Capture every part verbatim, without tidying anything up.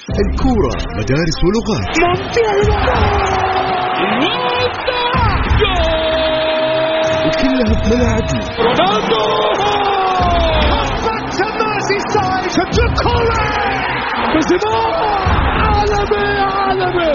الكورة مدارس ولغات. وكلها بملاعبنا. رونالدو عالمي عالمي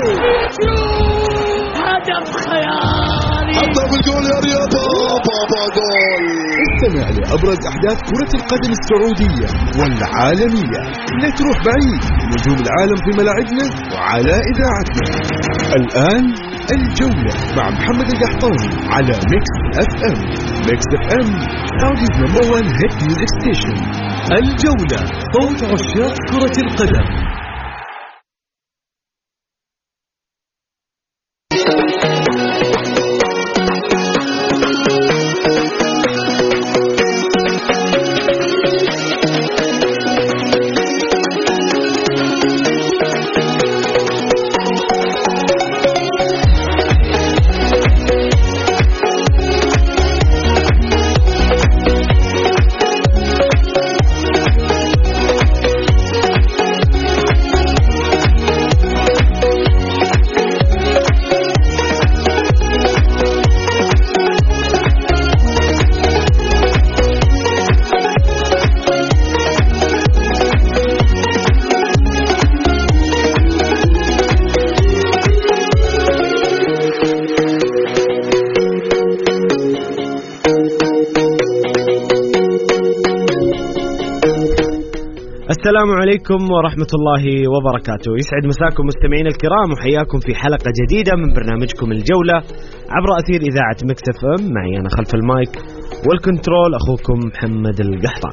هدف خيالي. حطها بالجول يا رياض. بابا جول. استمع لأبرز أحداث كرة القدم السعودية والعالمية. لا تروح بعيد، نجوم العالم في ملاعبنا وعلى إذاعتنا. الآن الجولة مع محمد القحطاني على ميكس اف ام. ميكس اف ام سعوديز نمبر وان هيت ميوزك ستيشن. الجولة، صوت عشاق كرة القدم. السلام عليكم ورحمة الله وبركاته. يسعد مساكم مستمعين الكرام، وحياكم في حلقة جديدة من برنامجكم الجولة عبر أثير إذاعة ميكس اف ام. معي أنا خلف المايك والكنترول أخوكم محمد القحطان.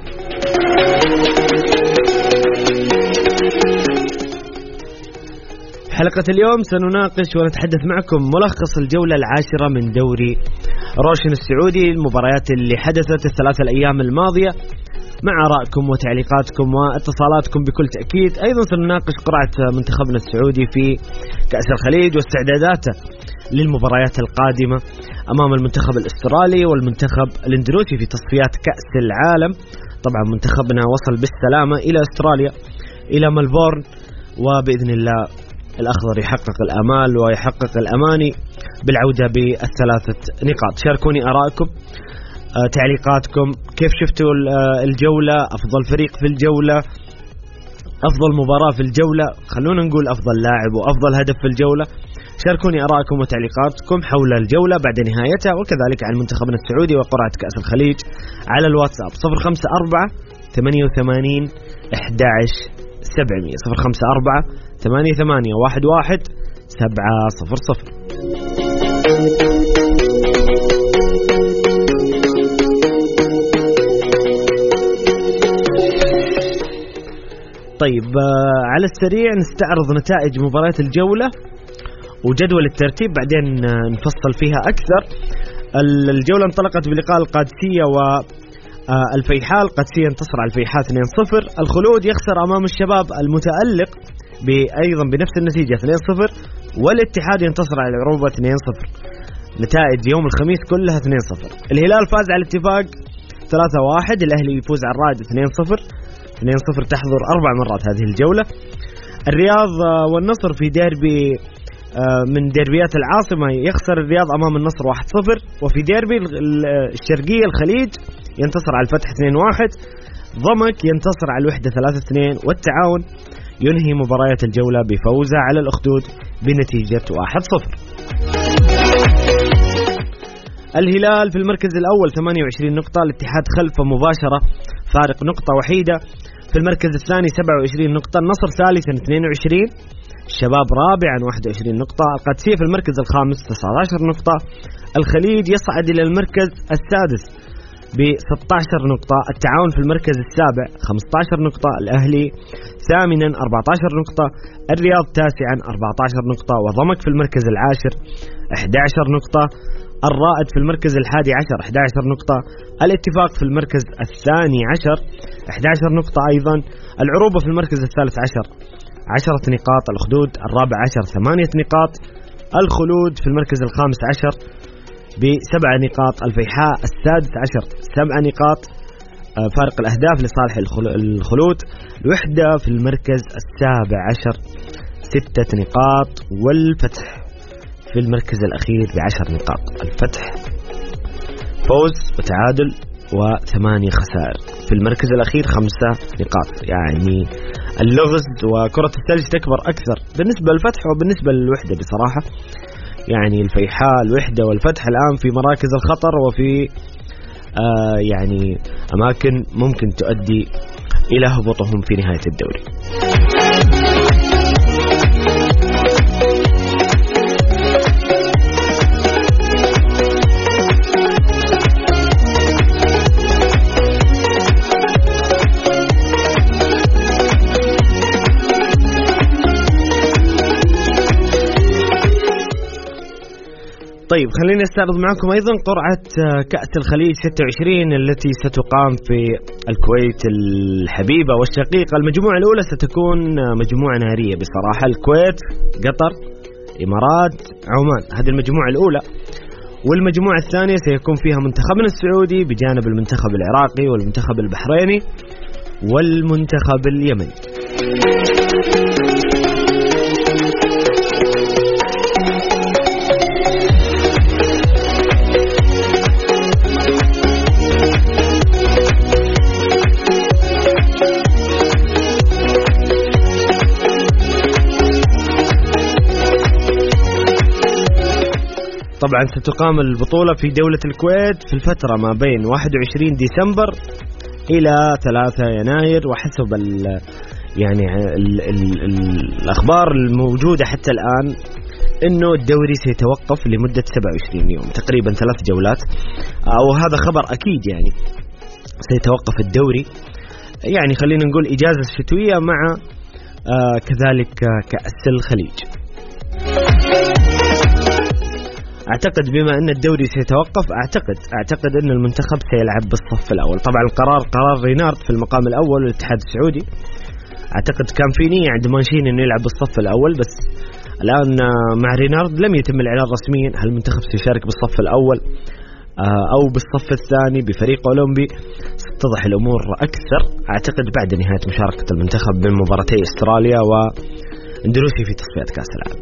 حلقة اليوم سنناقش ونتحدث معكم ملخص الجولة العاشرة من دوري روشن السعودي، المباريات اللي حدثت الثلاث الأيام الماضية، مع آرائكم وتعليقاتكم واتصالاتكم بكل تأكيد. أيضا سنناقش قرعة منتخبنا السعودي في كأس الخليج واستعداداته للمباريات القادمة أمام المنتخب الأسترالي والمنتخب الاندونيسي في تصفيات كأس العالم. طبعا منتخبنا وصل بالسلامة إلى أستراليا، إلى ملبورن، وبإذن الله الأخضر يحقق الآمال ويحقق الأماني بالعودة بالثلاثة نقاط. شاركوني آرائكم، تعليقاتكم، كيف شفتوا الجولة، أفضل فريق في الجولة، أفضل مباراة في الجولة، خلونا نقول أفضل لاعب وأفضل هدف في الجولة. شاركوني آرائكم وتعليقاتكم حول الجولة بعد نهايتها، وكذلك عن منتخبنا السعودي وقرعة كأس الخليج على الواتساب صفر خمسة أربعة ثمانية وثمانين أحد عشر سبعمية صفر خمسة أربعة ثمانية ثمانية واحد واحد سبعة صفر صفر. طيب، على السريع نستعرض نتائج مباريات الجولة وجدول الترتيب، بعدين نفصل فيها أكثر. الجولة انطلقت بلقاء القادسية والفيحاء. القادسية انتصر على الفيحاء اثنين صفر. الخلود يخسر أمام الشباب المتألق أيضا بنفس النتيجة اثنين صفر. والاتحاد ينتصر على العروبة اثنين صفر. نتائج يوم الخميس كلها اثنين صفر. الهلال فاز على الاتفاق ثلاثة واحد. الأهلي يفوز على الرائد اثنين صفر. اثنين صفر تحضر أربع مرات هذه الجولة. الرياض والنصر في ديربي من ديربيات العاصمة يخسر الرياض أمام النصر واحد صفر. وفي ديربي الشرقية الخليج ينتصر على الفتح اثنين واحد. ضمك ينتصر على الوحدة ثلاثة اثنين. والتعاون ينهي مباريات الجولة بفوزه على الأخدود بنتيجة واحد صفر. الهلال في المركز الأول ثمانية وعشرين نقطة. الاتحاد خلفه مباشرة فارق نقطة وحيدة. في المركز الثاني سبعة وعشرين نقطة. النصر ثالثا اثنين وعشرين. الشباب رابعا واحد وعشرين نقطة. القادسية في المركز الخامس تسعة عشر نقطة. الخليج يصعد إلى المركز السادس ب ستة عشر نقطة. التعاون في المركز السابع خمسة عشر نقطة. الأهلي ثامنا أربعة عشر نقطة. الرياض تاسعا أربعة عشر نقطة. وضمك في المركز العاشر أحد عشر نقطة. الرائد في المركز الحادي عشر أحد عشر نقطة. الاتفاق في المركز الثاني عشر أحد عشر نقطة أيضا. العروبة في المركز الثالث عشر عشرة نقاط. الأخدود الرابع عشر ثمانية نقاط. الخلود في المركز الخامس عشر بسبع نقاط. الفيحاء السادس عشر سبع نقاط. فارق الأهداف لصالح الخلود. الوحدة في المركز السابع عشر ستة نقاط، والفتح في المركز الأخير بعشر نقاط. الفتح فوز وتعادل وثمانية خسائر، في المركز الأخير خمسة نقاط. يعني اللغز وكرة الثلج تكبر أكثر بالنسبة للفتح وبالنسبة للوحدة بصراحة. يعني الفيحاء، الوحدة والفتح الآن في مراكز الخطر وفي آه يعني أماكن ممكن تؤدي إلى هبوطهم في نهاية الدوري. طيب خليني استعرض معكم أيضا قرعة كأس الخليج ستة وعشرين التي ستقام في الكويت الحبيبة والشقيقة. المجموعة الأولى ستكون مجموعة نارية بصراحة، الكويت، قطر، إمارات، عمان، هذه المجموعة الأولى. والمجموعة الثانية سيكون فيها منتخبنا السعودي بجانب المنتخب العراقي والمنتخب البحريني والمنتخب اليمني. طبعا ستقام البطولة في دولة الكويت في الفترة ما بين واحد وعشرين ديسمبر إلى ثلاثة يناير، وحسب ال يعني ال ال ال الأخبار الموجودة حتى الآن إنه الدوري سيتوقف لمدة سبعة وعشرين يوم، تقريبا ثلاث جولات، أو هذا خبر أكيد. يعني سيتوقف الدوري، يعني خلينا نقول إجازة شتوية مع آه كذلك كأس الخليج. أعتقد بما أن الدوري سيتوقف أعتقد أعتقد أن المنتخب سيلعب بالصف الأول. طبعا القرار قرار رينارد في المقام الأول والاتحاد السعودي، أعتقد كان في نية عند مانشيني أنه يلعب بالصف الأول، بس الآن مع رينارد لم يتم الإعلان رسميا هل المنتخب سيشارك بالصف الأول أو بالصف الثاني بفريق أولمبي. ستتضح الأمور أكثر أعتقد بعد نهاية مشاركة المنتخب بين مباراتي أستراليا واندونيسيا في تصفيات كأس العالم.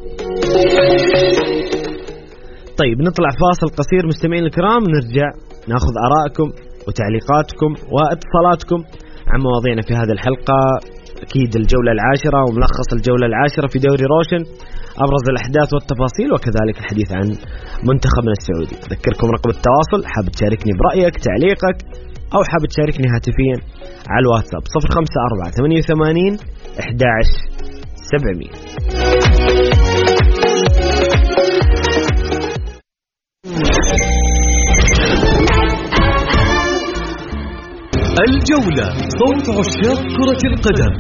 طيب نطلع فاصل قصير مستمعين الكرام، نرجع ناخذ آرائكم وتعليقاتكم واتصالاتكم عن مواضيعنا في هذه الحلقة. أكيد الجولة العاشرة وملخص الجولة العاشرة في دوري روشن، أبرز الأحداث والتفاصيل، وكذلك الحديث عن منتخبنا السعودي. أذكركم رقم التواصل، حاب تشاركني برأيك تعليقك أو حاب تشاركني هاتفيا على الواتساب صفر خمسة أربعة ثمانية وثمانين أحد عشر سبعمية. الجولة، صوت عشاق كرة القدم.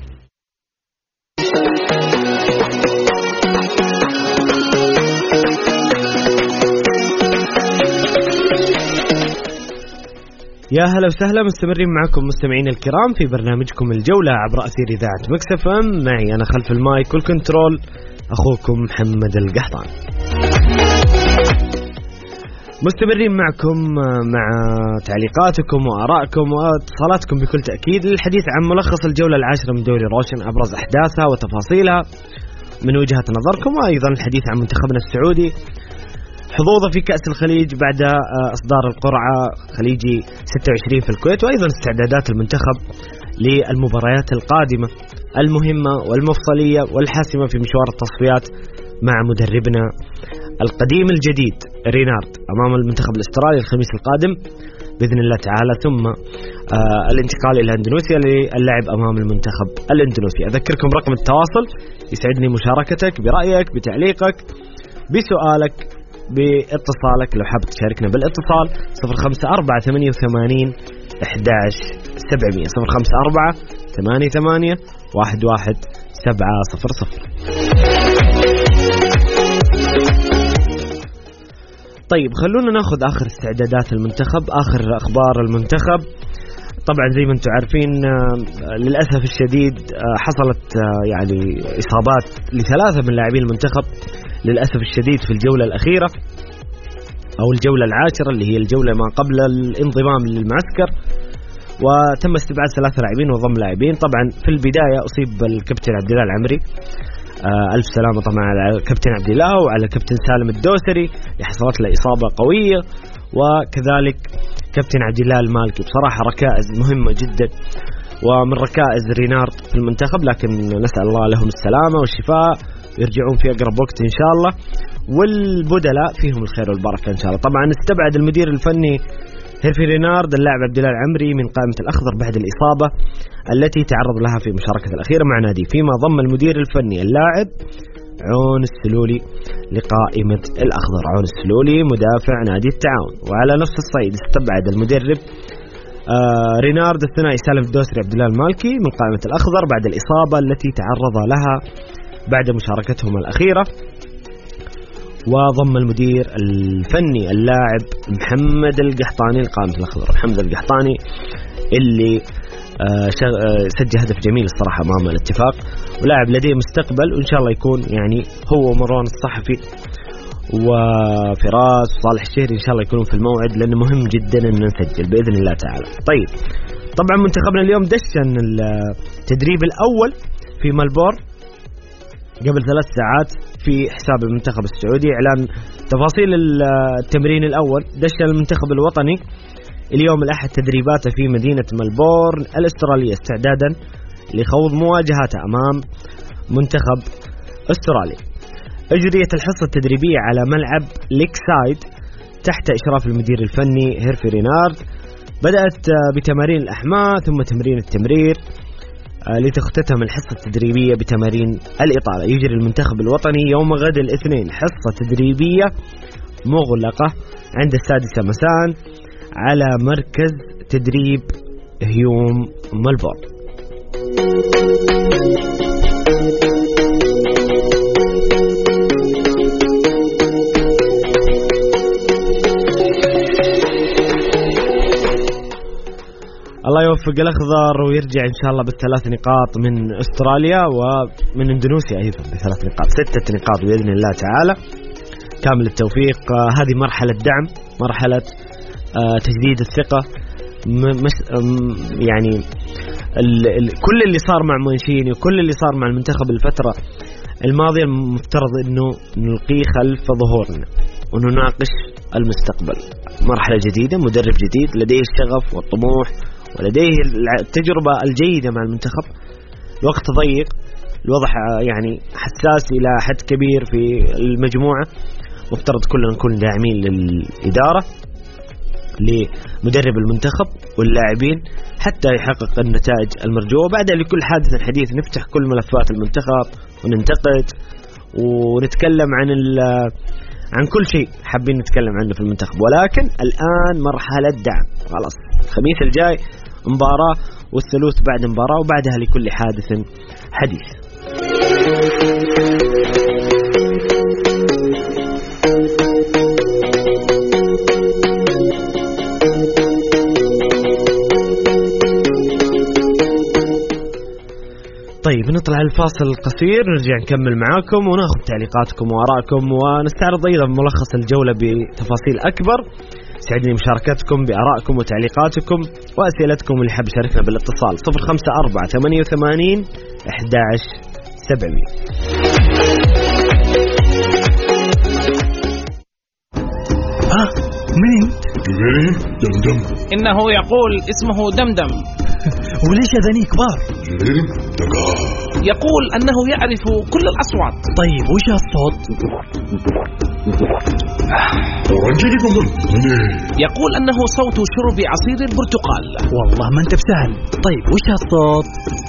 يا هلا وسهلا، مستمرين معكم مستمعين الكرام في برنامجكم الجولة عبر أثير إذاعة مكس اف ام. معي أنا خلف المايك والكنترول أخوكم محمد القحطان. مستمرين معكم مع تعليقاتكم وآرائكم واتصالاتكم بكل تأكيد للحديث عن ملخص الجولة العاشرة من دوري روشن، أبرز أحداثها وتفاصيلها من وجهة نظركم، وأيضا الحديث عن منتخبنا السعودي، حظوظه في كأس الخليج بعد إصدار القرعة خليجي ستة وعشرين في الكويت، وأيضا استعدادات المنتخب للمباريات القادمة المهمة والمفصلية والحاسمة في مشوار التصفيات مع مدربنا القديم الجديد رينارد أمام المنتخب الأسترالي الخميس القادم بإذن الله تعالى، ثم آه الانتقال إلى اندونيسيا للعب أمام المنتخب الاندونيسي. أذكركم رقم التواصل، يسعدني مشاركتك برأيك بتعليقك بسؤالك باتصالك لو حابب تشاركنا بالاتصال صفر خمسة أربعة ثمانية وثمانين أحد عشر سبعمية صفر خمسة أربعة ثمانية ثمانية واحد واحد سبعة صفر صفر. طيب خلونا ناخذ آخر استعدادات المنتخب، آخر أخبار المنتخب. طبعا زي ما انتم عارفين للأسف الشديد حصلت يعني إصابات لثلاثة من لاعبين المنتخب للأسف الشديد في الجولة الأخيرة أو الجولة العاشرة اللي هي الجولة ما قبل الانضمام للمعسكر، وتم استبعاد ثلاثة لاعبين وضم لاعبين. طبعا في البداية أصيب الكابتن عبد الله العمري، آه ألف سلامة طبعا على الكابتن عبد الله وعلى الكابتن سالم الدوسري اللي حصلت له إصابة قوية، وكذلك كابتن عبد الله المالكي. بصراحة ركائز مهمة جدا ومن ركائز رينارد في المنتخب، لكن نسأل الله لهم السلامة والشفاء يرجعون في أقرب وقت إن شاء الله، والبدلاء فيهم الخير والبركة إن شاء الله. طبعا استبعد المدير الفني هيرفي رينارد اللاعب عبد الله العمري من قائمة الأخضر بعد الإصابة التي تعرض لها في مشاركة الأخيرة مع نادي، فيما ضم المدير الفني اللاعب عون السلولي لقائمة الأخضر. عون السلولي مدافع نادي التعاون. وعلى نفس الصعيد استبعد المدرب آه رينارد الثنائي سالم الدوسري عبد الله المالكي من قائمة الأخضر بعد الإصابة التي تعرض لها بعد مشاركتهم الأخيرة. وضم المدير الفني اللاعب محمد القحطاني لقائمة الأخضر. محمد القحطاني اللي آه سجل هدف جميل الصراحة أمام الاتفاق، ولاعب لديه مستقبل، وإن شاء الله يكون يعني هو ومروان الصحفي وفراس وصالح الشهري إن شاء الله يكونون في الموعد، لأنه مهم جدا أن نسجل بإذن الله تعالى. طيب طبعا منتخبنا اليوم دشن التدريب الأول في ملبورن قبل ثلاث ساعات في حساب المنتخب السعودي إعلان تفاصيل التمرين الأول. دشن المنتخب الوطني اليوم الأحد تدريباته في مدينة ملبورن الأسترالية استعدادا لخوض مواجهاته أمام منتخب أستراليا. أجريت الحصة التدريبية على ملعب ليكسايد تحت إشراف المدير الفني هيرفي رينارد. بدأت بتمارين الأحماء ثم تمرين التمرير لتختتم الحصة التدريبية بتمارين الإطالة. يجري المنتخب الوطني يوم غد الاثنين حصة تدريبية مغلقة عند السادسة مساء على مركز تدريب هيوم ملبورن. الله يوفق الأخضر ويرجع إن شاء الله بالثلاث نقاط من أستراليا ومن إندونيسيا أيضا بثلاث نقاط، ستة نقاط بإذن الله تعالى. كامل التوفيق. هذه مرحلة دعم، مرحلة تجديد الثقة. مش يعني ال ال كل اللي صار مع مونشيني وكل اللي صار مع المنتخب الفترة الماضية المفترض إنه نلقيه خلف ظهورنا ونناقش المستقبل. مرحلة جديدة، مدرب جديد لديه الشغف والطموح ولديه التجربة الجيدة مع المنتخب. الوقت ضيق، الوضع يعني حساس إلى حد كبير في المجموعة، مفترض كلنا نكون داعمين للإدارة لمدرب المنتخب واللاعبين حتى يحقق النتائج المرجوة. بعدها لكل حادث حديث نفتح كل ملفات المنتخب وننتقد ونتكلم عن عن كل شيء حابين نتكلم عنه في المنتخب، ولكن الآن مرحلة دعم. خلاص الخميس الجاي مباراة والثلوث بعد مباراة وبعدها لكل حادث حديث. طيب نطلع الفاصل القصير، نرجع نكمل معاكم وناخذ تعليقاتكم وآرائكم ونستعرض أيضا ملخص الجولة بتفاصيل أكبر. سعدني مشاركتكم بآرائكم وتعليقاتكم وأسئلتكم اللي حاب يشاركنا بالاتصال صفر خمسة أربعة ثمانية وثمانين أحد عشر سبعمية. آه مين؟ جبريل دمدم. إنه يقول اسمه دمدم. وليش أذني كبار؟ جبريل دقا. يقول أنه يعرف كل الأصوات. طيب وش هالصوت؟ ورنجلي كمان. يقول أنه صوت شرب عصير البرتقال. والله ما أنت بسهل. طيب وش هالصوت؟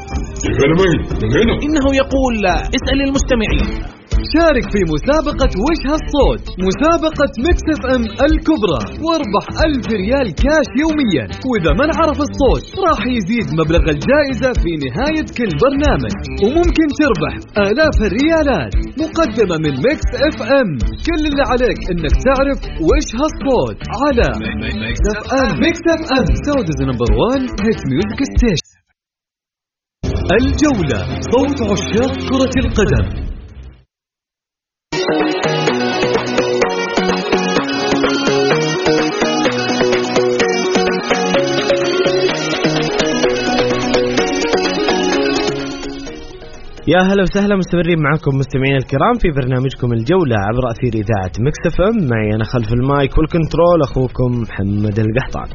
إنه يقول اسأل المستمعين. شارك في مسابقة وش هالصوت، مسابقة ميكس اف ام الكبرى، واربح ألف ريال كاش يوميا، وإذا من عرف الصوت راح يزيد مبلغ الجائزة في نهاية كل برنامج، وممكن تربح آلاف الريالات مقدمة من ميكس اف ام. كل اللي عليك انك تعرف وش هالصوت على ميكس اف ام. ميكس اف ام سعوديز نمبر وان هيت ميوزك ستيشن. الجولة، صوت عشاق كرة القدم. يا هلا وسهلا، مستمرين معكم مستمعين الكرام في برنامجكم الجولة عبر أثير إذاعة ميكس اف ام. معي أنا خلف المايك والكنترول أخوكم محمد القحطان.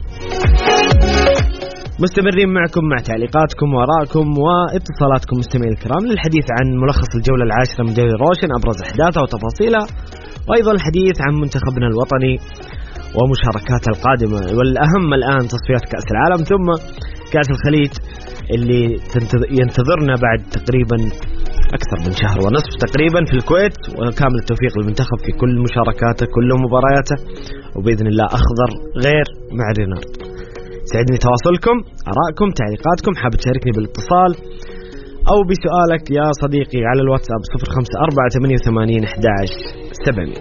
مستمرين معكم مع تعليقاتكم وآرائكم واتصالاتكم مستمعين الكرام للحديث عن ملخص الجولة العاشرة من دوري روشن، أبرز أحداثها وتفاصيلها، وأيضا الحديث عن منتخبنا الوطني ومشاركاته القادمة، والأهم الآن تصفيات كأس العالم ثم كأس الخليج اللي ينتظرنا بعد تقريبا أكثر من شهر ونصف تقريبا في الكويت. وكامل التوفيق للمنتخب في كل مشاركاته كل مبارياته، وبإذن الله أخضر غير مع رينارد. سعدني تواصلكم، آرائكم، تعليقاتكم. حابب تشاركني بالاتصال أو بسؤالك يا صديقي على الواتساب صفر خمسة أربعة ثمانية ثمانين أحد عشر سبعمية.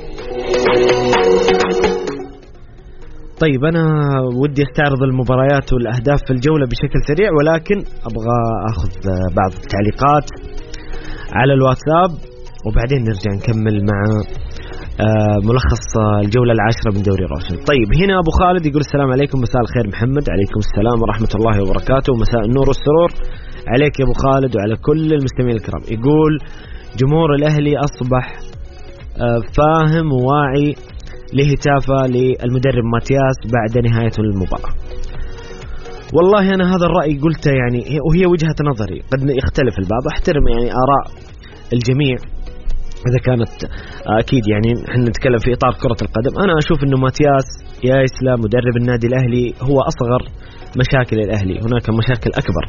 طيب أنا ودي أستعرض المباريات والأهداف في الجولة بشكل سريع، ولكن أبغى أخذ بعض التعليقات على الواتساب وبعدين نرجع نكمل مع ملخص الجولة العاشرة من دوري روشن. طيب هنا أبو خالد يقول السلام عليكم، مساء الخير محمد. عليكم السلام ورحمة الله وبركاته، مساء النور والسرور عليك يا أبو خالد وعلى كل المستمعين الكرام. يقول جمهور الأهلي أصبح فاهم وواعي لهتافة للمدرب ماتياس بعد نهاية المباراة. والله أنا هذا الرأي قلته يعني، وهي وجهة نظري، قد يختلف البعض، أحترم يعني آراء الجميع إذا كانت أكيد يعني إحنا نتكلم في إطار كرة القدم. أنا أشوف إنه ماتياس يا إسلام مدرب النادي الأهلي هو أصغر مشاكل الأهلي، هناك مشاكل أكبر.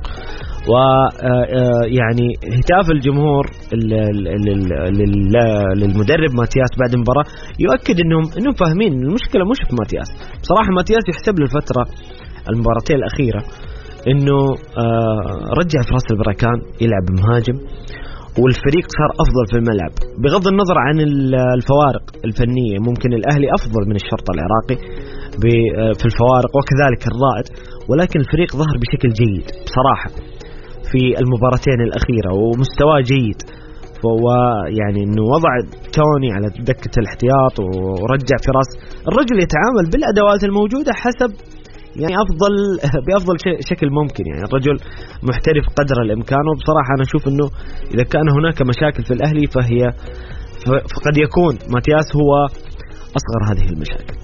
ويعني هتاف الجمهور للمدرب ماتياس بعد المباراة يؤكد إنهم إنهم فاهمين المشكلة مش في ماتياس. بصراحة ماتياس يحسب للفترة المباراتين الأخيرة إنه رجع فراس البركان يلعب مهاجم، والفريق صار أفضل في الملعب بغض النظر عن الفوارق الفنية. ممكن الأهلي أفضل من الشرطة العراقي في الفوارق وكذلك الرائد، ولكن الفريق ظهر بشكل جيد بصراحة في المباراتين الأخيرة ومستواه جيد. فهو يعني إنه وضع توني على دكة الاحتياط ورجع فراس، الرجل يتعامل بالأدوات الموجودة حسب يعني أفضل بأفضل شكل ممكن. يعني الرجل محترف قدر الإمكان، وبصراحة أنا أشوف إنه إذا كان هناك مشاكل في الأهلي فهي فقد يكون ماتياس هو أصغر هذه المشاكل.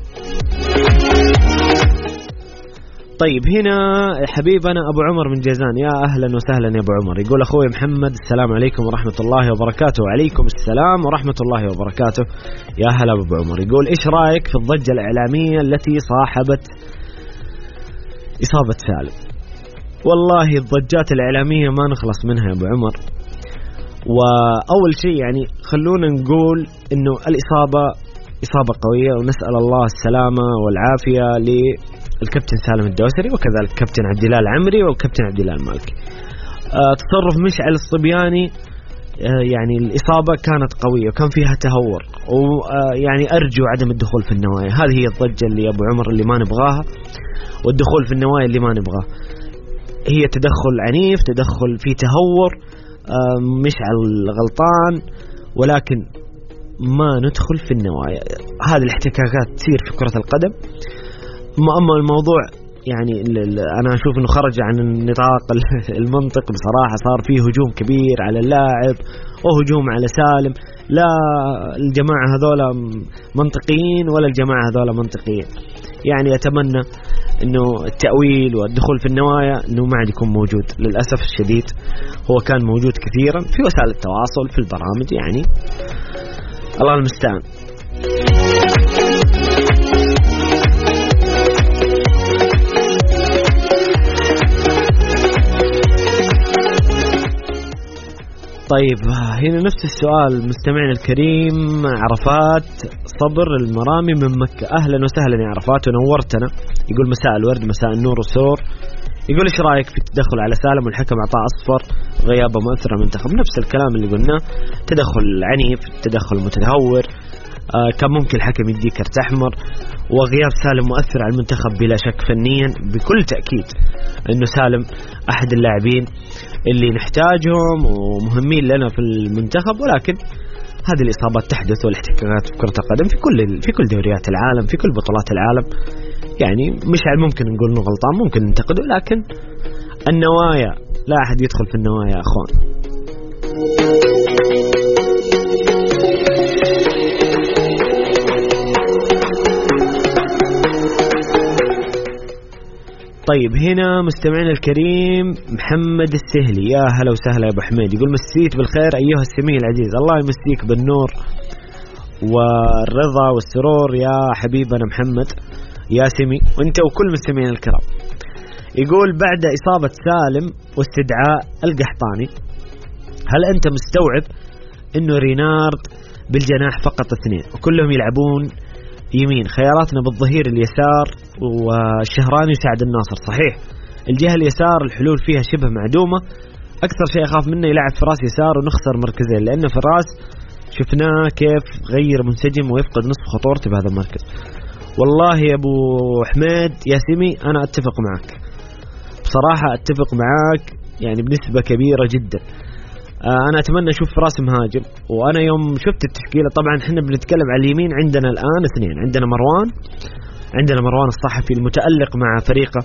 طيب هنا حبيبنا أبو عمر من جيزان، يا أهلا وسهلا يا أبو عمر. يقول أخوي محمد السلام عليكم ورحمة الله وبركاته. وعليكم السلام ورحمة الله وبركاته، يا هلا أبو عمر. يقول إيش رأيك في الضجة الإعلامية التي صاحبت إصابة سالم؟ والله الضجات الإعلامية ما نخلص منها يا أبو عمر. وأول شيء يعني خلونا نقول إنه الإصابة إصابة قوية، ونسأل الله السلامة والعافية للكابتن سالم الدوسري وكذلك كابتن عبد الله العمري والكابتن عبد الله المالكي. أه تصرف مشعل الصبياني أه يعني الإصابة كانت قوية وكان فيها تهور، ويعني أرجو عدم الدخول في النوايا. هذه هي الضجة اللي يا أبو عمر اللي ما نبغاها، والدخول في النوايا اللي ما نبغاه. هي تدخل عنيف، تدخل في تهور، مشعل غلطان، ولكن ما ندخل في النوايا. هذه الاحتكاكات تصير في كرة القدم. أما الموضوع يعني أنا أشوف أنه خرج عن النطاق المنطق بصراحة. صار فيه هجوم كبير على اللاعب وهجوم على سالم، لا الجماعة هذولا منطقيين ولا الجماعة هذولا منطقيين. يعني أتمنى أنه التأويل والدخول في النوايا أنه ما عاد يكون موجود. للأسف الشديد هو كان موجود كثيرا في وسائل التواصل في البرامج، يعني الله المستعان. طيب هنا نفس السؤال مستمعنا الكريم عرفات صبر المرامي من مكة. أهلا وسهلا يا عرفات ونورتنا. يقول مساء الورد مساء النور والسرور. يقول إيش رأيك في التدخل على سالم والحكم أعطاه أصفر غيابه مؤثر على المنتخب؟ نفس الكلام اللي قلناه، تدخل عنيف، تدخل متهور. آه كان ممكن الحكم يدي كرت أحمر، وغياب سالم مؤثر على المنتخب بلا شك فنيا بكل تأكيد. إنه سالم أحد اللاعبين اللي نحتاجهم ومهمين لنا في المنتخب، ولكن هذه الإصابات تحدث والاحتكاكات في كرة القدم في كل في كل دوريات العالم، في كل بطولات العالم. يعني مش ممكن نقول إنه غلطان، ممكن ننتقده، لكن النوايا لا أحد يدخل في النوايا يا أخوان. طيب هنا مستمعنا الكريم محمد السهلي، يا هلا وسهلا يا ابو حميد، يقول مسيت بالخير ايها السمي العزيز. الله يمسيك بالنور والرضا والسرور يا حبيبنا محمد يا سمي، وانت وكل مستمعين الكرام. يقول بعد اصابة سالم واستدعاء القحطاني، هل انت مستوعب انه رينارد بالجناح فقط اثنين وكلهم يلعبون يمين، خياراتنا بالظهير اليسار والشهراني وسعد الناصر؟ صحيح الجهة اليسار الحلول فيها شبه معدومة، أكثر شيء أخاف منه يلعب فراس يسار ونخسر مركزين، لأن فراس شفناه كيف غير منسجم ويفقد نصف خطورته بهذا المركز. والله يا أبو حميد يا سمي أنا أتفق معك بصراحة، أتفق معك يعني بنسبة كبيرة جدا. أنا أتمنى أشوف فراس مهاجم، وأنا يوم شفت التشكيلة طبعا إحنا بنتكلم على اليمين، عندنا الآن اثنين، عندنا مروان عندنا مروان الصحفي المتألق مع فريقه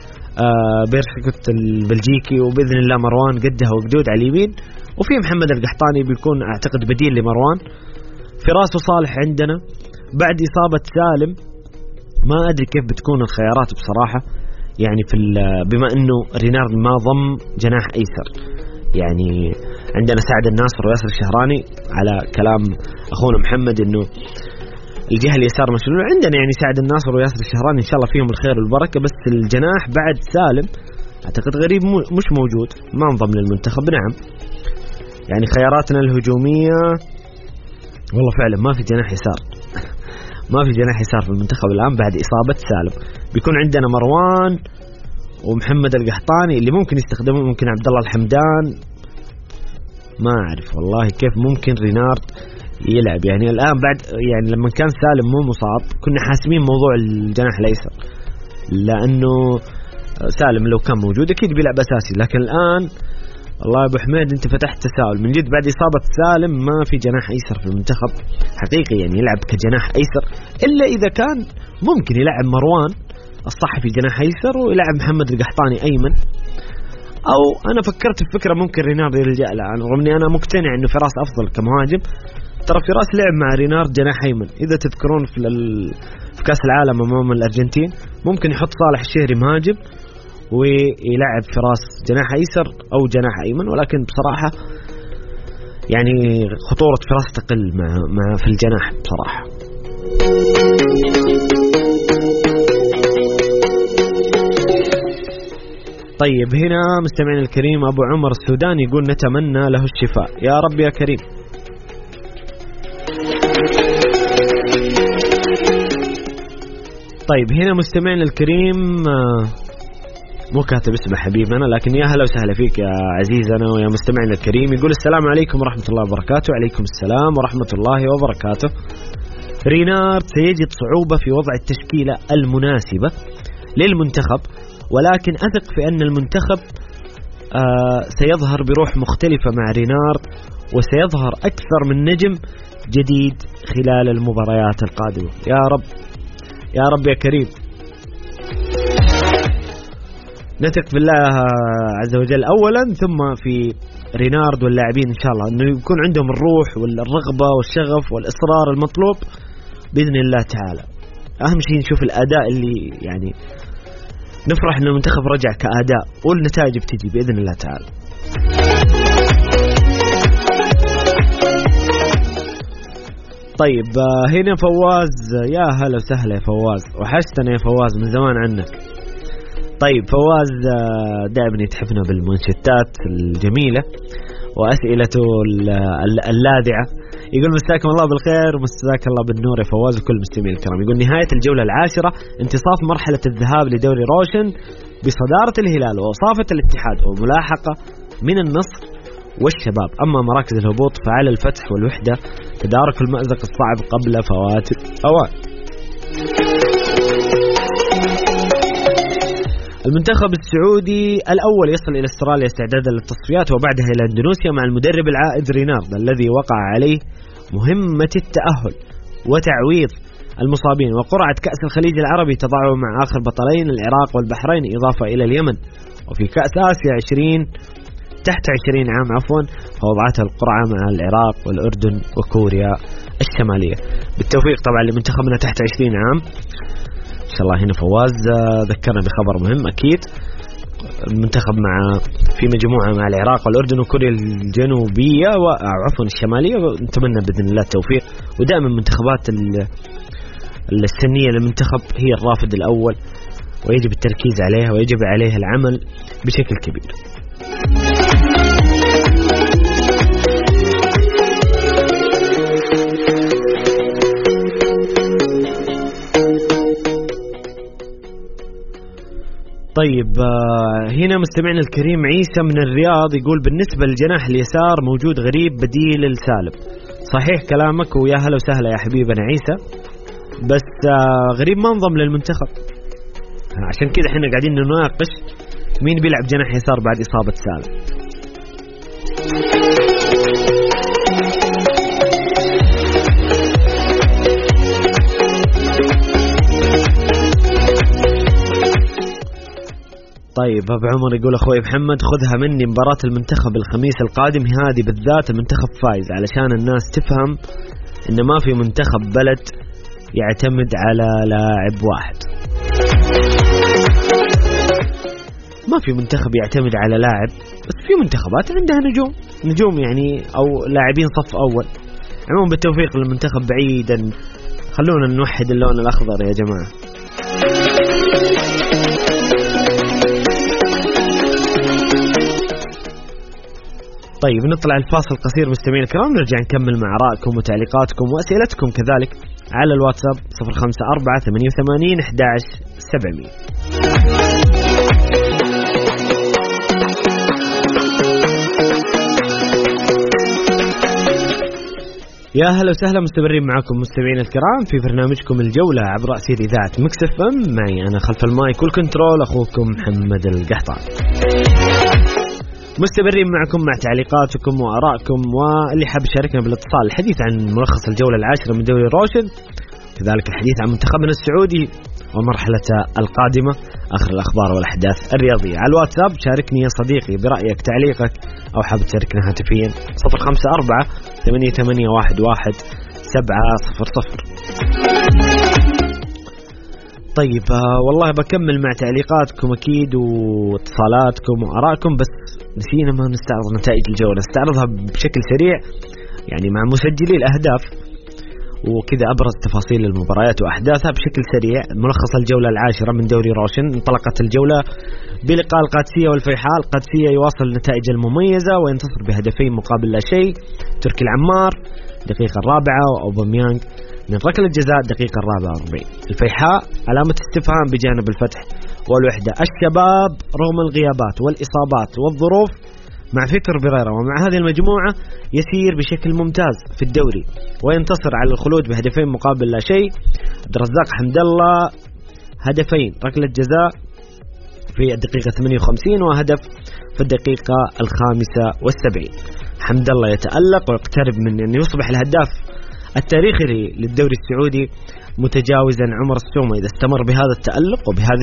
بيرشكت البلجيكي، وبإذن الله مروان قدها وقدود على اليمين، وفي محمد القحطاني بيكون أعتقد بديل لمروان. فراس وصالح عندنا بعد إصابة سالم، ما أدري كيف بتكون الخيارات بصراحة، يعني في بما أنه رينارد ما ضم جناح أيسر، يعني عندنا سعد الناصر وياسر الشهراني على كلام أخونا محمد أنه الجهة اليسار مشلول، عندنا يعني سعد الناصر وياسر الشهراني إن شاء الله فيهم الخير والبركة، بس الجناح بعد سالم أعتقد غريب مش موجود، ما انضم للمنتخب. نعم يعني خياراتنا الهجومية والله فعلا ما في جناح يسار ما في جناح يسار في المنتخب الآن بعد إصابة سالم. بيكون عندنا مروان ومحمد القحطاني اللي ممكن يستخدمه، ممكن عبد الله الحمدان، ما أعرف والله كيف ممكن رينارد يلعب. يعني الآن بعد يعني لما كان سالم مو مصاب كنا حاسمين موضوع الجناح الأيسر، لأنه سالم لو كان موجود أكيد بيلعب أساسي، لكن الآن والله أبو حميد أنت فتحت تساؤل من جد. بعد إصابة سالم ما في جناح أيسر في المنتخب حقيقي، يعني يلعب كجناح أيسر إلا إذا كان ممكن يلعب مروان الصحفي جناح أيسر ويلعب محمد القحطاني أيمن، أو أنا فكرت في فكرة ممكن رينارد يلجأ لها، رغم أني أنا مقتنع أنه فراس أفضل كمهاجم. ترى فراس لعب مع رينارد جناح أيمن، إذا تذكرون في, في كأس العالم أمام الأرجنتين ممكن يحط صالح الشهري مهاجم ويلعب فراس جناح أيسر أو جناح أيمن، ولكن بصراحة يعني خطورة فراس تقل مع, مع في الجناح بصراحة. طيب هنا مستمعين الكريم أبو عمر السوداني يقول نتمنى له الشفاء يا رب يا كريم. طيب هنا مستمعين الكريم مو كاتب اسمه حبيبنا، لكن يا هلا وسهلا فيك يا عزيزنا ويا مستمعنا الكريم. يقول السلام عليكم ورحمة الله وبركاته. وعليكم السلام ورحمة الله وبركاته. رينارد سيجد صعوبة في وضع التشكيلة المناسبة للمنتخب، ولكن أثق في أن المنتخب آه سيظهر بروح مختلفة مع رينارد، وسيظهر أكثر من نجم جديد خلال المباريات القادمة. يا رب يا رب يا كريم. نثق بالله عز وجل أولا، ثم في رينارد واللاعبين إن شاء الله أنه يكون عندهم الروح والرغبة والشغف والإصرار المطلوب بإذن الله تعالى. أهم شيء نشوف الأداء اللي يعني نفرح أن المنتخب رجع كأداء، والنتائج بتجي بإذن الله تعالى. طيب هنا فواز، يا هلا وسهلا يا فواز، وحشتنا يا فواز من زمان عنك. طيب فواز دائما يتحفنا بالمنشطات الجميلة وأسئلته اللاذعة. يقول مساكم الله بالخير ومساك الله بالنور يا فواز وكل المستمعين الكرام. يقول نهاية الجولة العاشرة انتصاف مرحلة الذهاب لدوري روشن بصدارة الهلال ووصافة الاتحاد وملاحقة من النصر والشباب. أما مراكز الهبوط فعلى الفتح والوحدة تدارك المأزق الصعب قبل فوات أوان. المنتخب السعودي الأول يصل إلى استراليا استعدادا للتصفيات، وبعدها إلى اندونيسيا مع المدرب العائد رينارد الذي وقع عليه مهمة التأهل وتعويض المصابين. وقرعة كأس الخليج العربي تضعه مع آخر بطلين العراق والبحرين إضافة إلى اليمن. وفي كأس آسيا عشرين تحت عشرين عام عفوا فوضعتها القرعة مع العراق والأردن وكوريا الشمالية. بالتوفيق طبعا لمنتخبنا تحت عشرين عام. إن شاء الله. هنا فواز ذكرنا بخبر مهم أكيد. المنتخب مع في مجموعة مع العراق والأردن وكوريا الجنوبية وعفوا الشمالية. نتمنى بإذن الله التوفيق. ودائما منتخبات السنية للمنتخب هي الرافد الأول ويجب التركيز عليها ويجب عليها العمل بشكل كبير. طيب هنا مستمعنا الكريم عيسى من الرياض يقول بالنسبة للجناح اليسار موجود غريب بديل السالم. صحيح كلامك ويا هلا وسهلا يا حبيبنا عيسى، بس غريب ما انضم للمنتخب، عشان كده احنا قاعدين نناقش مين بيلعب جناح يسار بعد إصابة سالم. طيب أبو عمر يقول أخوي محمد خذها مني مباراة المنتخب الخميس القادم هذه بالذات المنتخب فايز، علشان الناس تفهم إن ما في منتخب بلد يعتمد على لاعب واحد. ما في منتخب يعتمد على لاعب، بس في منتخبات عندها نجوم نجوم يعني أو لاعبين صف أول. عموما بالتوفيق للمنتخب بعيدا. خلونا نوحد اللون الأخضر يا جماعة. طيب نطلع الفاصل قصير مستمعين الكرام، نرجع نكمل مع آرائكم وتعليقاتكم وأسئلتكم كذلك على الواتساب صفر خمسة أربعة ثمانية وثمانين أحد عشر سبعمية. يا هلا وسهلا، مستمرين معكم مستمعين الكرام في برنامجكم الجولة عبر أثير إذاعة ميكس اف ام. معي أنا خلف المايك والكنترول أخوكم محمد القحطان. مستمرين معكم مع تعليقاتكم وآرائكم، واللي حاب يشاركنا بالاتصال الحديث عن ملخص الجولة العاشرة من دوري روشن، كذلك الحديث عن منتخبنا السعودي ومرحلة القادمة، آخر الأخبار والأحداث الرياضية. على الواتساب شاركني يا صديقي برأيك تعليقك، أو حاب تشاركنا هاتفيا صفر خمسة أربعة ثمانية ثمانية واحد واحد سبعة صفر صفر. طيب والله بكمل مع تعليقاتكم أكيد واتصالاتكم وآرائكم، بس نسينا ما نستعرض نتائج الجولة. نستعرضها بشكل سريع يعني مع مسجلي الأهداف وكذا أبرز تفاصيل المباريات وأحداثها بشكل سريع. ملخص الجولة العاشرة من دوري روشن. انطلقت الجولة بلقاء القادسية والفيحاء. القادسية يواصل النتائج المميزة وينتصر بهدفين مقابل لا شيء. تركي العمار دقيقة الرابعة وأوباميانغ من ركلة الجزاء الدقيقة الرابعة والأربعين. الفيحاء علامة استفهام بجانب الفتح والوحدة. الشباب رغم الغيابات والإصابات والظروف مع فكر بريرة ومع هذه المجموعة يسير بشكل ممتاز في الدوري وينتصر على الخلود بهدفين مقابل لا شيء. عبد الرزاق حمد الله هدفين ركلة جزاء في الدقيقة ثمانية وخمسين وهدف في الدقيقة الخامسة والسبعين. حمد الله يتألق ويقترب من أن يصبح الهداف التاريخي للدوري السعودي متجاوزا عمر السومة إذا استمر بهذا التألق وبهذه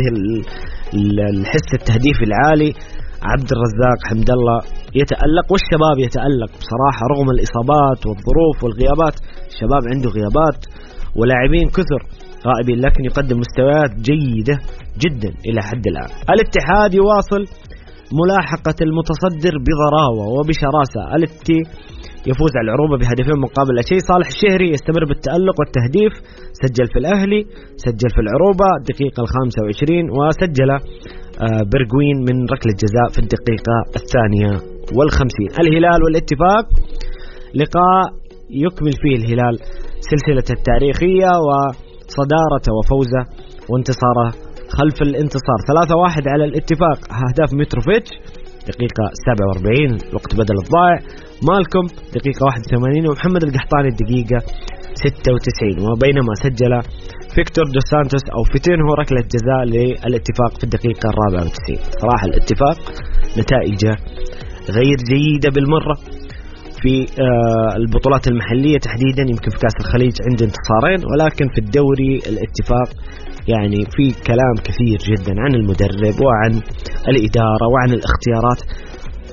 الحس التهديفي العالي. عبد الرزاق حمد الله يتألق والشباب يتألق بصراحة رغم الإصابات والظروف والغيابات. الشباب عنده غيابات ولاعبين كثر غائبين لكن يقدم مستويات جيدة جدا إلى حد الآن. الاتحاد يواصل ملاحقة المتصدر بضراوة وبشراسة. الاتي يفوز على العروبة بهدفين مقابل لا شيء. صالح الشهري يستمر بالتألق والتهديف، سجل في الأهلي سجل في العروبة الدقيقة الخامسة وعشرين وسجل برغوين من ركلة جزاء في الدقيقة الثانية والخمسين. الهلال والاتفاق لقاء يكمل فيه الهلال سلسلة التاريخية وصدارته وفوزه وانتصاره خلف الانتصار ثلاثة واحد على الاتفاق. أهداف متروفيتش دقيقة سبعة وأربعين وقت بدل الضائع، مالكم دقيقة واحد وثمانين ومحمد القحطاني الدقيقة ستة وتسعين. وبينما سجل فيكتور دوس سانتوس أو فيتينهو ركلة جزاء للاتفاق في الدقيقة الرابعة والتسعين. صراحة الاتفاق نتائجه غير جيدة بالمرة في البطولات المحلية تحديدا. يمكن في كأس الخليج عنده انتصارين، ولكن في الدوري الاتفاق يعني في كلام كثير جدا عن المدرب وعن الإدارة وعن الاختيارات.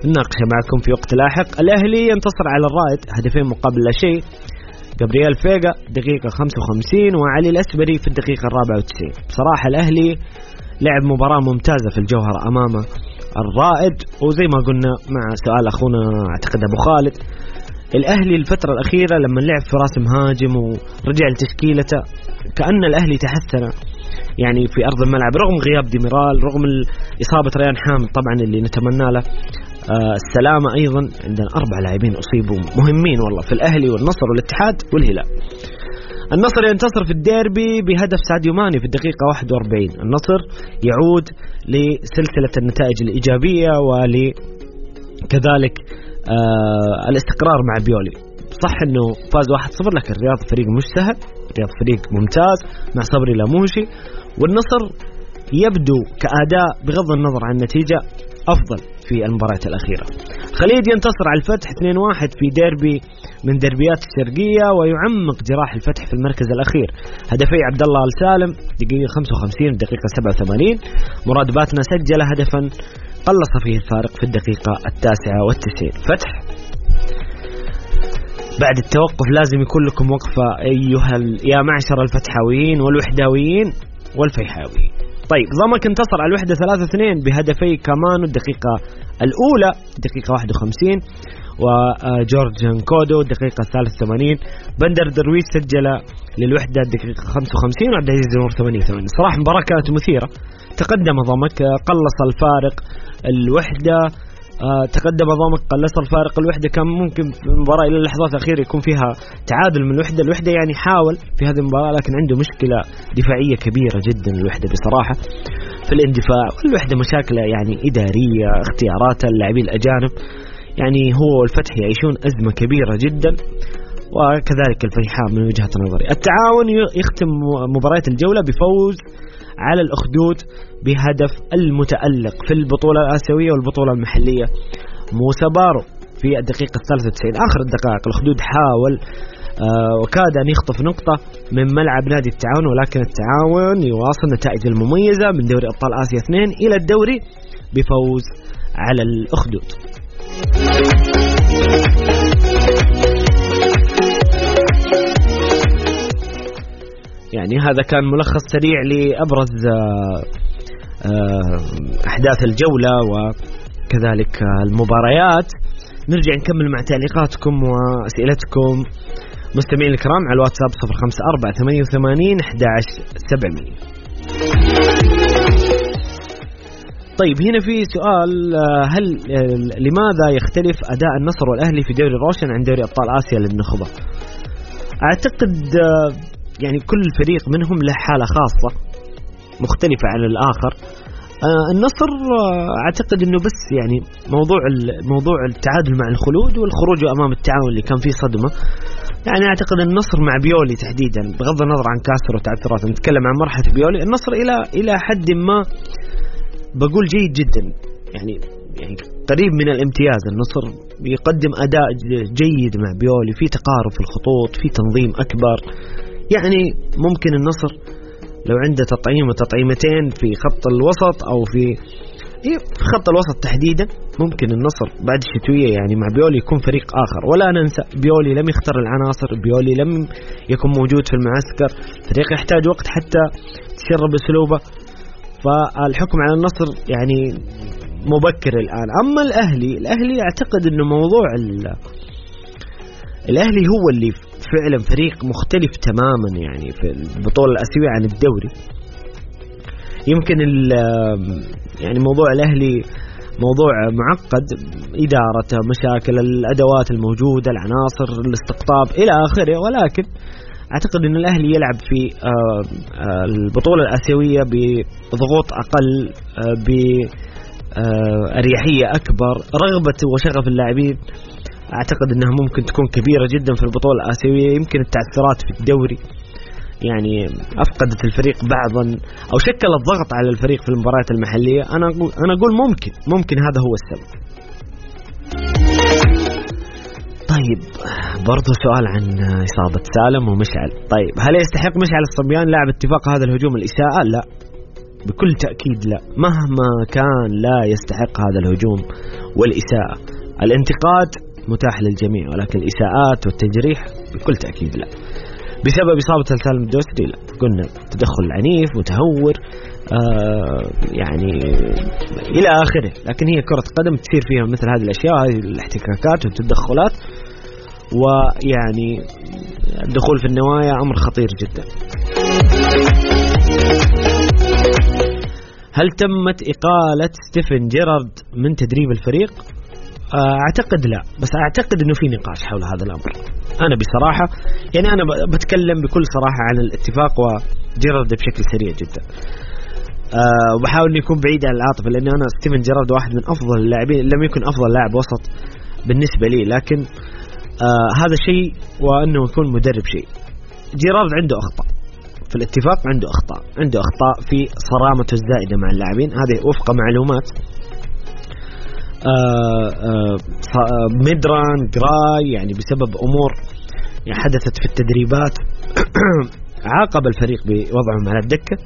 نناقشه معكم في وقت لاحق. الأهلي ينتصر على الرائد هدفين مقابل لا شيء. جابرييل فيغا دقيقة خمسة وخمسين وعلي الأسبري في الدقيقة الرابعة وتسعين. بصراحة الأهلي لعب مباراة ممتازة في الجوهر أمام الرائد، وزي ما قلنا مع سؤال أخونا أعتقد أبو خالد، الأهلي الفترة الأخيرة لما لعب في راس مهاجم ورجع لتشكيلته كأن الأهلي تحسن يعني في أرض الملعب، رغم غياب ديميرال، رغم إصابة ريان حامد طبعا اللي نتمنى له آه السلامة. أيضا عندنا أربع لاعبين أصيبوا مهمين والله في الأهلي والنصر والاتحاد والهلال. النصر ينتصر في الديربي بهدف ساديو ماني في الدقيقة واحد وأربعين. النصر يعود لسلسلة النتائج الإيجابية ولكذلك آه الاستقرار مع بيولي. صح أنه فاز واحد صفر، لكن الرياض فريق مش سهل، الرياض فريق ممتاز مع صبري لاموشي، والنصر يبدو كأداء بغض النظر عن النتيجة أفضل في المباريات الأخيرة. خليج ينتصر على الفتح اثنين واحد في ديربي من دربيات الشرقية ويعمق جراح الفتح في المركز الأخير. هدفي عبد الله السالم دقيقة خمسة وخمسين دقيقة سبعة وثمانين. مراد باتنا سجل هدفا قلص فيه الفارق في الدقيقة التاسعة والتسعين. فتح بعد التوقف لازم يكون لكم وقفة أيها يا معشر الفتحاويين والوحداويين والفيحاويين. طيب ضمك انتصر على الوحدة ثلاثة اثنين بهدفي كامانو الدقيقة الأولى دقيقة واحد وخمسين وجورج نكودو الدقيقة ثلاثة وثمانين. بندر درويش سجل للوحدة الدقيقة خمسة وخمسين وعبد العزيز نور ثمانية وثمانين. صراحة مباراة كانت مثيرة، تقدم ضمك قلص الفارق الوحدة، آه تقدم ضمك قلص الفارق الوحدة. كان ممكن في المباراة إلى اللحظات الأخيرة يكون فيها تعادل من الوحدة. الوحدة يعني حاول في هذه المباراة لكن عنده مشكلة دفاعية كبيرة جدا الوحدة بصراحة في الاندفاع، والوحدة مشاكل يعني إدارية، اختيارات اللاعبين الأجانب، يعني هو والفتح يعيشون أزمة كبيرة جدا، وكذلك الفيحاء من وجهة نظري. التعاون يختم مباراة الجولة بفوز على الأخدود بهدف المتألق في البطولة الآسيوية والبطولة المحلية موسى بارو في الدقيقة الثالثة والتسعين. آخر الدقائق الأخدود حاول آه وكاد أن يخطف نقطة من ملعب نادي التعاون، ولكن التعاون يواصل نتائج المميزة من دوري أبطال آسيا اثنين إلى الدوري بفوز على الأخدود. يعني هذا كان ملخص سريع لأبرز أحداث الجولة وكذلك المباريات. نرجع نكمل مع تعليقاتكم وأسئلتكم مستمعين الكرام على الواتساب صفر خمسة أربعة ثمانية وثمانين أحد عشر سبعمية. طيب هنا في سؤال، هل لماذا يختلف أداء النصر والأهلي في دوري روشن عن دوري أبطال آسيا للنخبة؟ أعتقد يعني كل فريق منهم له حالة خاصة مختلفة عن الآخر. آه النصر آه أعتقد أنه بس يعني موضوع موضوع التعادل مع الخلود والخروج أمام التعاون اللي كان فيه صدمة. يعني أعتقد النصر مع بيولي تحديدا بغض النظر عن كاسر وتعثرات، نتكلم عن مرحلة بيولي، النصر إلى إلى حد ما بقول جيد جدا، يعني يعني قريب من الامتياز. النصر يقدم أداء جيد مع بيولي، في تقارب في الخطوط، في تنظيم أكبر. يعني ممكن النصر لو عنده تطعيمة تطعيمتين في خط الوسط أو في في خط الوسط تحديدا، ممكن النصر بعد الشتوية يعني مع بيولي يكون فريق آخر. ولا ننسى بيولي لم يختار العناصر، بيولي لم يكن موجود في المعسكر، فريق يحتاج وقت حتى تشرب أسلوبه، فالحكم على النصر يعني مبكر الآن. أما الأهلي الأهلي أعتقد أنه موضوع الأهلي هو اللي فعلا فريق مختلف تماما يعني في البطولة الآسيوية عن الدوري. يمكن يعني موضوع الأهلي موضوع معقد، إدارته، مشاكل الأدوات الموجودة، العناصر، الاستقطاب إلى آخره، ولكن أعتقد أن الأهلي يلعب في البطولة الآسيوية بضغوط أقل، بأريحية أكبر، رغبة وشغف اللاعبين أعتقد أنها ممكن تكون كبيرة جدا في البطولة الآسيوية. يمكن التعثرات في الدوري يعني أفقدت الفريق بعضا أو شكلت ضغط على الفريق في المباريات المحلية. أنا أقول أنا أقول ممكن ممكن هذا هو السبب. طيب برضو سؤال عن إصابة سالم ومشعل. طيب هل يستحق مشعل الصبيان لاعب اتفاق هذا الهجوم الإساءة؟ لا بكل تأكيد لا، مهما كان لا يستحق هذا الهجوم والإساءة. الانتقاد متاح للجميع، ولكن الإساءات والتجريح بكل تأكيد لا. بسبب إصابة سالم الدوسري لا، قلنا تدخل عنيف متهور آه يعني إلى آخره، لكن هي كرة قدم تصير فيها مثل هذه الأشياء، هذه الاحتكاكات والتدخلات، ويعني الدخول في النوايا أمر خطير جدا. هل تمت إقالة ستيفن جيرارد من تدريب الفريق؟ أعتقد لا، بس أعتقد أنه في نقاش حول هذا الأمر. أنا بصراحة يعني أنا بتكلم بكل صراحة عن الاتفاق وجيرارد بشكل سريع جدا، أه وبحاول أن يكون بعيد عن العاطفة، لأن أنا ستيفن جيرارد واحد من أفضل اللاعبين، لم يكن أفضل لاعب وسط بالنسبة لي، لكن أه هذا شيء وأنه يكون مدرب شيء. جيرارد عنده أخطاء في الاتفاق، عنده أخطاء عنده أخطاء في صرامته الزائدة مع اللاعبين، هذه وفق معلومات آه آه ميدران جراي، يعني بسبب أمور يعني حدثت في التدريبات عاقب الفريق بوضعهم على الدكة.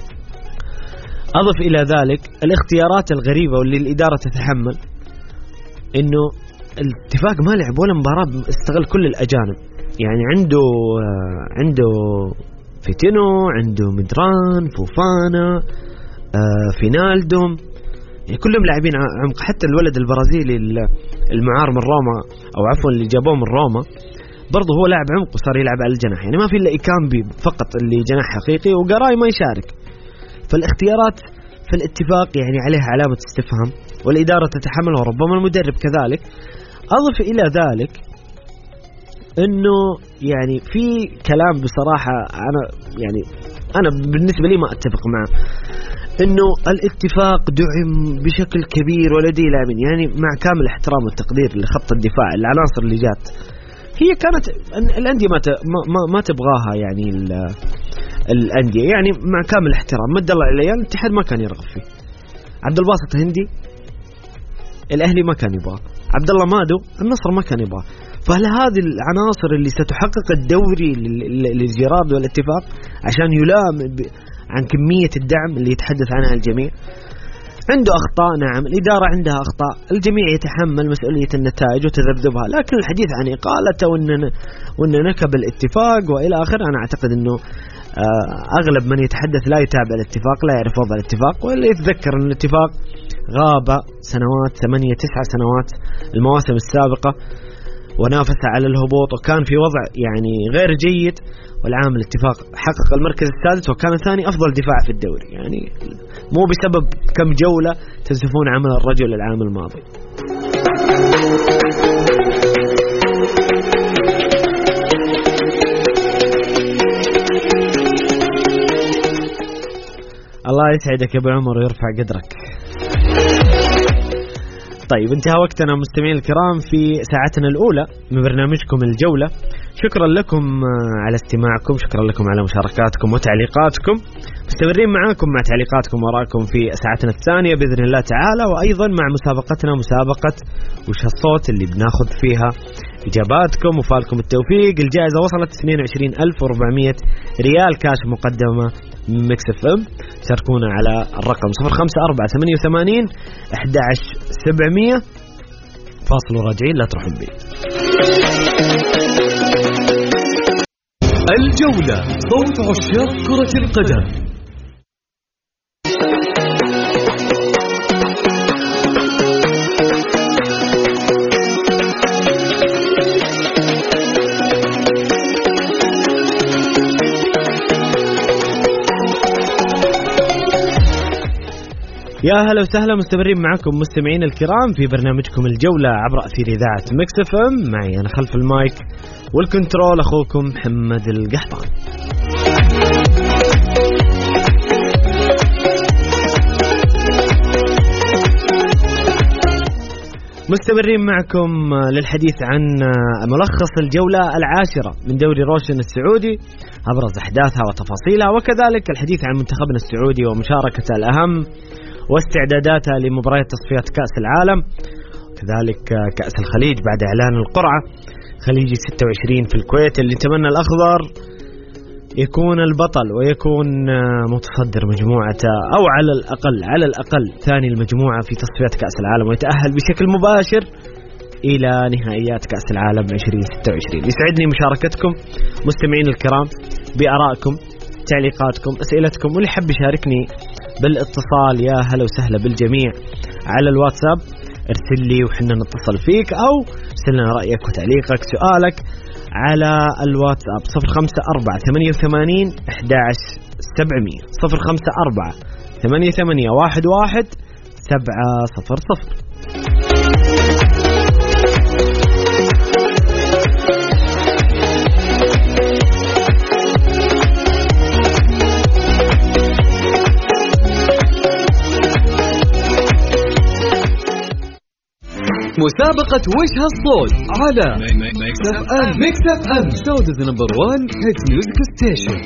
أضف إلى ذلك الاختيارات الغريبة واللي الإدارة تتحمل، إنه الاتفاق ما لعب ولا مباراة، استغل كل الأجانب، يعني عنده آه عنده فيتينو، عنده ميدران، فوفانا، آه فينالدوم، يعني كلهم لاعبين عمق. حتى الولد البرازيلي المعار من روما، أو عفوا اللي جابوه من روما، برضه هو لاعب عمق وصار يلعب على الجناح، يعني ما في إلا إيكامبي فقط اللي جناح حقيقي، وقراي ما يشارك. فالاختيارات في الاتفاق يعني عليها علامة استفهام، والإدارة تتحمل وربما المدرب كذلك. أضف إلى ذلك إنه يعني في كلام بصراحة أنا يعني أنا بالنسبة لي ما أتفق معه، إنه الاتفاق دعم بشكل كبير ولدي لاعبين، يعني مع كامل احترام والتقدير لخط الدفاع، العناصر اللي جات هي كانت الأندية ما ما ما تبغاها، يعني الأندية يعني مع كامل احترام مد الله العيال، الاتحاد ما كان يرغب فيه. عبد الباسط هندي الأهلي ما كان يبغاه، عبد الله مادو النصر ما كان يبغاه. فهل هذه العناصر اللي ستحقق الدوري للجيرارد والاتفاق عشان يلام عن كمية الدعم اللي يتحدث عنها الجميع؟ عنده أخطاء، نعم الإدارة عندها أخطاء، الجميع يتحمل مسؤولية النتائج وتذبذبها، لكن الحديث عن إقالته وإن وإن نكب الاتفاق وإلى آخر، أنا أعتقد إنه أغلب من يتحدث لا يتابع الاتفاق، لا يعرف وضع الاتفاق، ولا يتذكر أن الاتفاق غاب سنوات ثمانية تسعة سنوات المواسم السابقة ونافس على الهبوط، وكان في وضع يعني غير جيد، والعام الاتفاق حقق المركز السادس وكان ثاني أفضل دفاع في الدوري، يعني مو بسبب كم جولة تنسفون عمل الرجل العام الماضي. الله يسعدك يا أبو عمر ويرفع قدرك. طيب انتهى وقتنا مستمعين الكرام في ساعتنا الأولى من برنامجكم الجولة. شكرا لكم على استماعكم، شكرا لكم على مشاركاتكم وتعليقاتكم، مستمرين معاكم مع تعليقاتكم وراءكم في ساعتنا الثانية بإذن الله تعالى، وأيضا مع مسابقتنا مسابقة وش الصوت اللي بناخذ فيها إجاباتكم وفالكم التوفيق. الجائزة وصلت اثنين وعشرين ألف وأربعمية ريال كاش مقدمة من ميكس اف ام. شاركونا على الرقم صفر خمسة أربعة ثمانية وثمانين أحد عشر سبعمية. فاصل وراجعين، لا تروحوا البيت. الجولة، صوت عشاق كرة القدم. يا هلا وسهلا، مستمرين معكم مستمعين الكرام في برنامجكم الجولة عبر أثير إذاعة ميكس اف ام. معي أنا خلف المايك والكنترول أخوكم محمد القحطان. مستمرين معكم للحديث عن ملخص الجولة العاشرة من دوري روشن السعودي، أبرز أحداثها وتفاصيلها، وكذلك الحديث عن منتخبنا السعودي ومشاركته الأهم واستعداداتها لمباريات تصفيات كأس العالم، كذلك كأس الخليج بعد إعلان القرعة، خليجي ستة وعشرين في الكويت اللي تمنى الأخضر يكون البطل ويكون متصدر مجموعته، أو على الأقل على الأقل ثاني المجموعة في تصفيات كأس العالم، ويتأهل بشكل مباشر إلى نهائيات كأس العالم عشرين ستة وعشرين. يسعدني مشاركتكم مستمعين الكرام بآرائكم، تعليقاتكم، أسئلتكم، واللي حب يشاركني بالاتصال يا هلا وسهلا بالجميع على الواتساب، ارسل لي وحنا نتصل فيك، أو ارسل لنا رأيك وتعليقك سؤالك على الواتساب صفر خمسة أربعة ثمانية وثمانين أحد عشر سبعمية صفر خمسة أربعة ثمانية ثمانية واحد واحد سبعة صفر صفر. مسابقة وش هالصوت على ميكس اف ام. ميكس اف ام سعوديز نمبر وان هيت ميوزك ستيشن.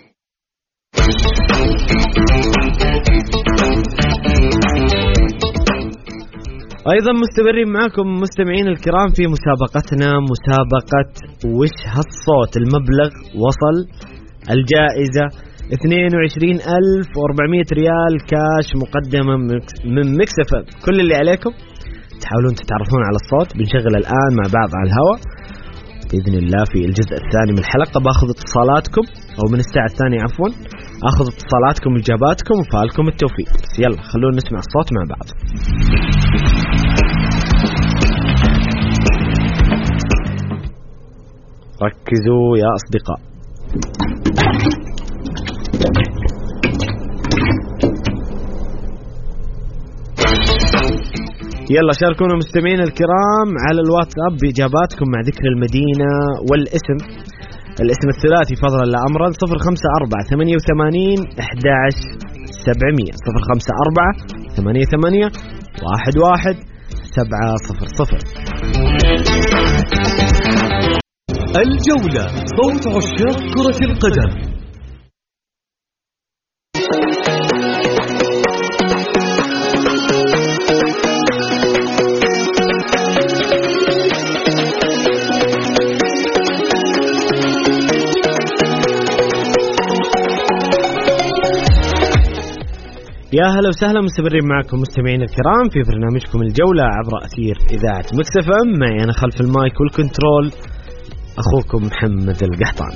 أيضا مستمرين معكم مستمعين الكرام في مسابقتنا، مسابقة وش هالصوت. المبلغ وصل، الجائزة اثنين وعشرين ألف وأربعمية ريال كاش مقدمة من ميكس اف ام. كل اللي عليكم تحاولون تتعرفون على الصوت. بنشغل الآن مع بعض على الهواء بإذن الله. في الجزء الثاني من الحلقة باخذ اتصالاتكم، أو من الساعة الثانية عفوا أخذ اتصالاتكم وإجاباتكم وفالكم التوفيق. بس يلا خلونا نسمع الصوت مع بعض. ركزوا يا أصدقاء. يلا شاركونا مستمعين الكرام على الواتساب بإجاباتكم مع ذكر المدينة والاسم، الاسم الثلاثي فضلا لا أمرا. صفر خمسة أربعة ثمانية وثمانين أحد عشر سبعمية صفر خمسة أربعة ثمانية ثمانية واحد واحد سبعة صفر صفر. الجولة، صوت عشاق كرة القدم. يا هلا وسهلا، مستمرين معكم مستمعين الكرام في برنامجكم الجولة عبر أثير إذاعة ميكس اف ام. معي أنا خلف المايك والكنترول أخوكم محمد القحطاني.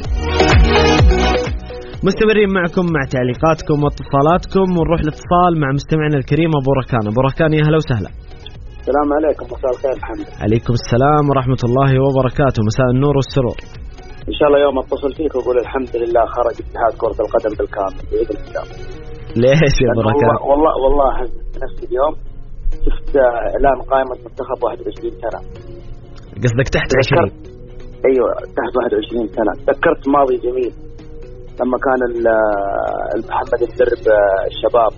مستمرين معكم مع تعليقاتكم واتصالاتكم، ونروح الاتصال مع مستمعنا الكريم أبو ركان. أبو ركان يا هلا وسهلا. السلام عليكم. مساء الخير محمد. عليكم السلام ورحمة الله وبركاته. مساء النور والسرور. إن شاء الله يوم أتصل فيك وأقول الحمد لله خرج اتحاد كرة القدم بالكامل بإذن الله. ليش يا بركات؟ والله والله, والله نفس اليوم شفت إعلان قائمة منتخب واحد وعشرين سنة. قصدك تحت عشرين؟ أيوة تحت واحد وعشرين سنة. تذكرت ماضي جميل لما كان محمد مدرب الشباب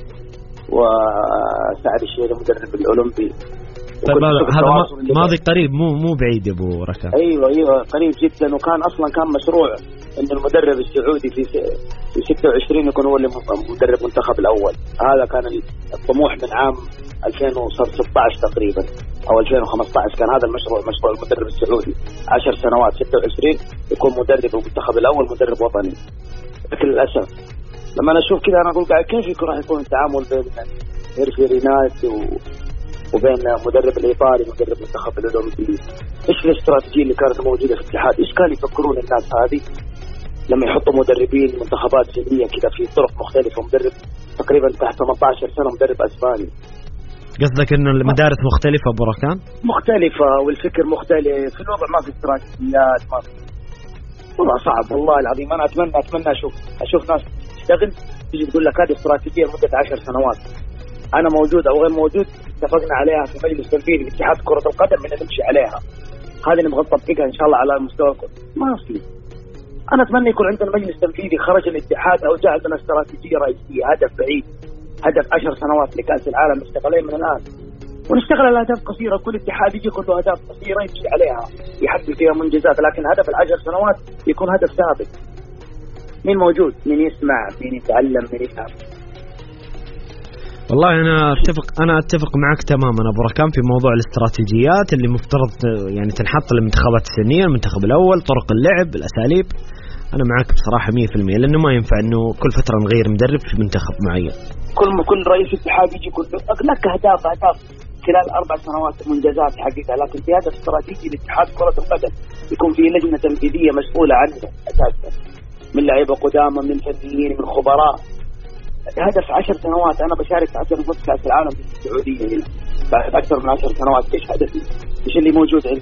وسعد الشهيري مدرب الأولمبي. طيب هذا ماضي قريب مو مو بعيد يا ابو ركان. ايوه ايوه قريب جدا، وكان اصلا كان مشروع ان المدرب السعودي في في ستة وعشرين يكون هو اللي مدرب منتخب الاول. هذا كان الطموح من عام ألفين وستة عشر تقريبا او ألفين وخمسة عشر، كان هذا المشروع مشروع المدرب السعودي عشر سنوات ستة وعشرين يكون مدرب المنتخب الاول مدرب وطني. لكن للاسف لما انا اشوف كذا انا اقول قاعد كيف يكون راح يكون التعامل بين هيرفي رينات و وبين مدرب الإيطالي ومدرب منتخب الأولمبي. إيش الاستراتيجية اللي كانت موجودة في الاتحاد؟ إيش كان يفكرون الناس هذه لما يحطوا مدربين منتخبات سنية كذا في طرق مختلفة؟ مدرب تقريبا تحت ثمانية عشر سنة مدرب أسباني. قصدك إنه المدارس مختلفة أبو ركان؟ مختلفة والفكر مختلف، في الوضع ما في استراتيجيات، ما في. والله صعب والله العظيم. أنا أتمنى أتمنى أشوف أشوف ناس تشتغل تيجي تقول لك هذه استراتيجية لمدة عشر سنوات. أنا موجود أو غير موجود اتفقنا عليها في مجلس تنفيذي لاتحاد كرة القدم إن نمشي عليها. هذه نبغى نطبقها إن شاء الله على مستوى الكل. ما في. أنا أتمنى يكون عندنا مجلس تنفيذي خرج الاتحاد أو جاء عندنا استراتيجية رئيسية، هدف بعيد، هدف عشر سنوات لكأس العالم نشتغلين من الآن، ونشتغل على أهداف قصيرة. كل اتحاد يجي كله أهداف قصيرة يمشي عليها يحقق فيها منجزات، لكن هدف العشر سنوات يكون هدف ثابت. مين موجود؟ مين يسمع؟ مين يتعلم؟ مين يفهم؟ والله أنا أتفق أنا أتفق معك تماما أبو ركان في موضوع الاستراتيجيات اللي مفترض يعني تنحط للمنتخبات السنية، المنتخب الأول، طرق اللعب، الأساليب. أنا معك بصراحة مية في المية، لأنه ما ينفع إنه كل فترة نغير مدرب في منتخب معين. كل كل رئيس اتحاد يجي يقول لك أهداف أهداف خلال أربع سنوات منجزات حقيقة، لكن في هدف استراتيجي لاتحاد كرة القدم يكون في لجنة تنفيذية مسؤولة عنه أساسا، من لعيبة قدامى، من فنيين، من خبراء. هدف عشر سنوات أنا بشارك في عشر نصف كأس العالم في السعودية هنا بعد أكثر من عشر سنوات. إيش هدفي؟ إيش اللي موجود عندي؟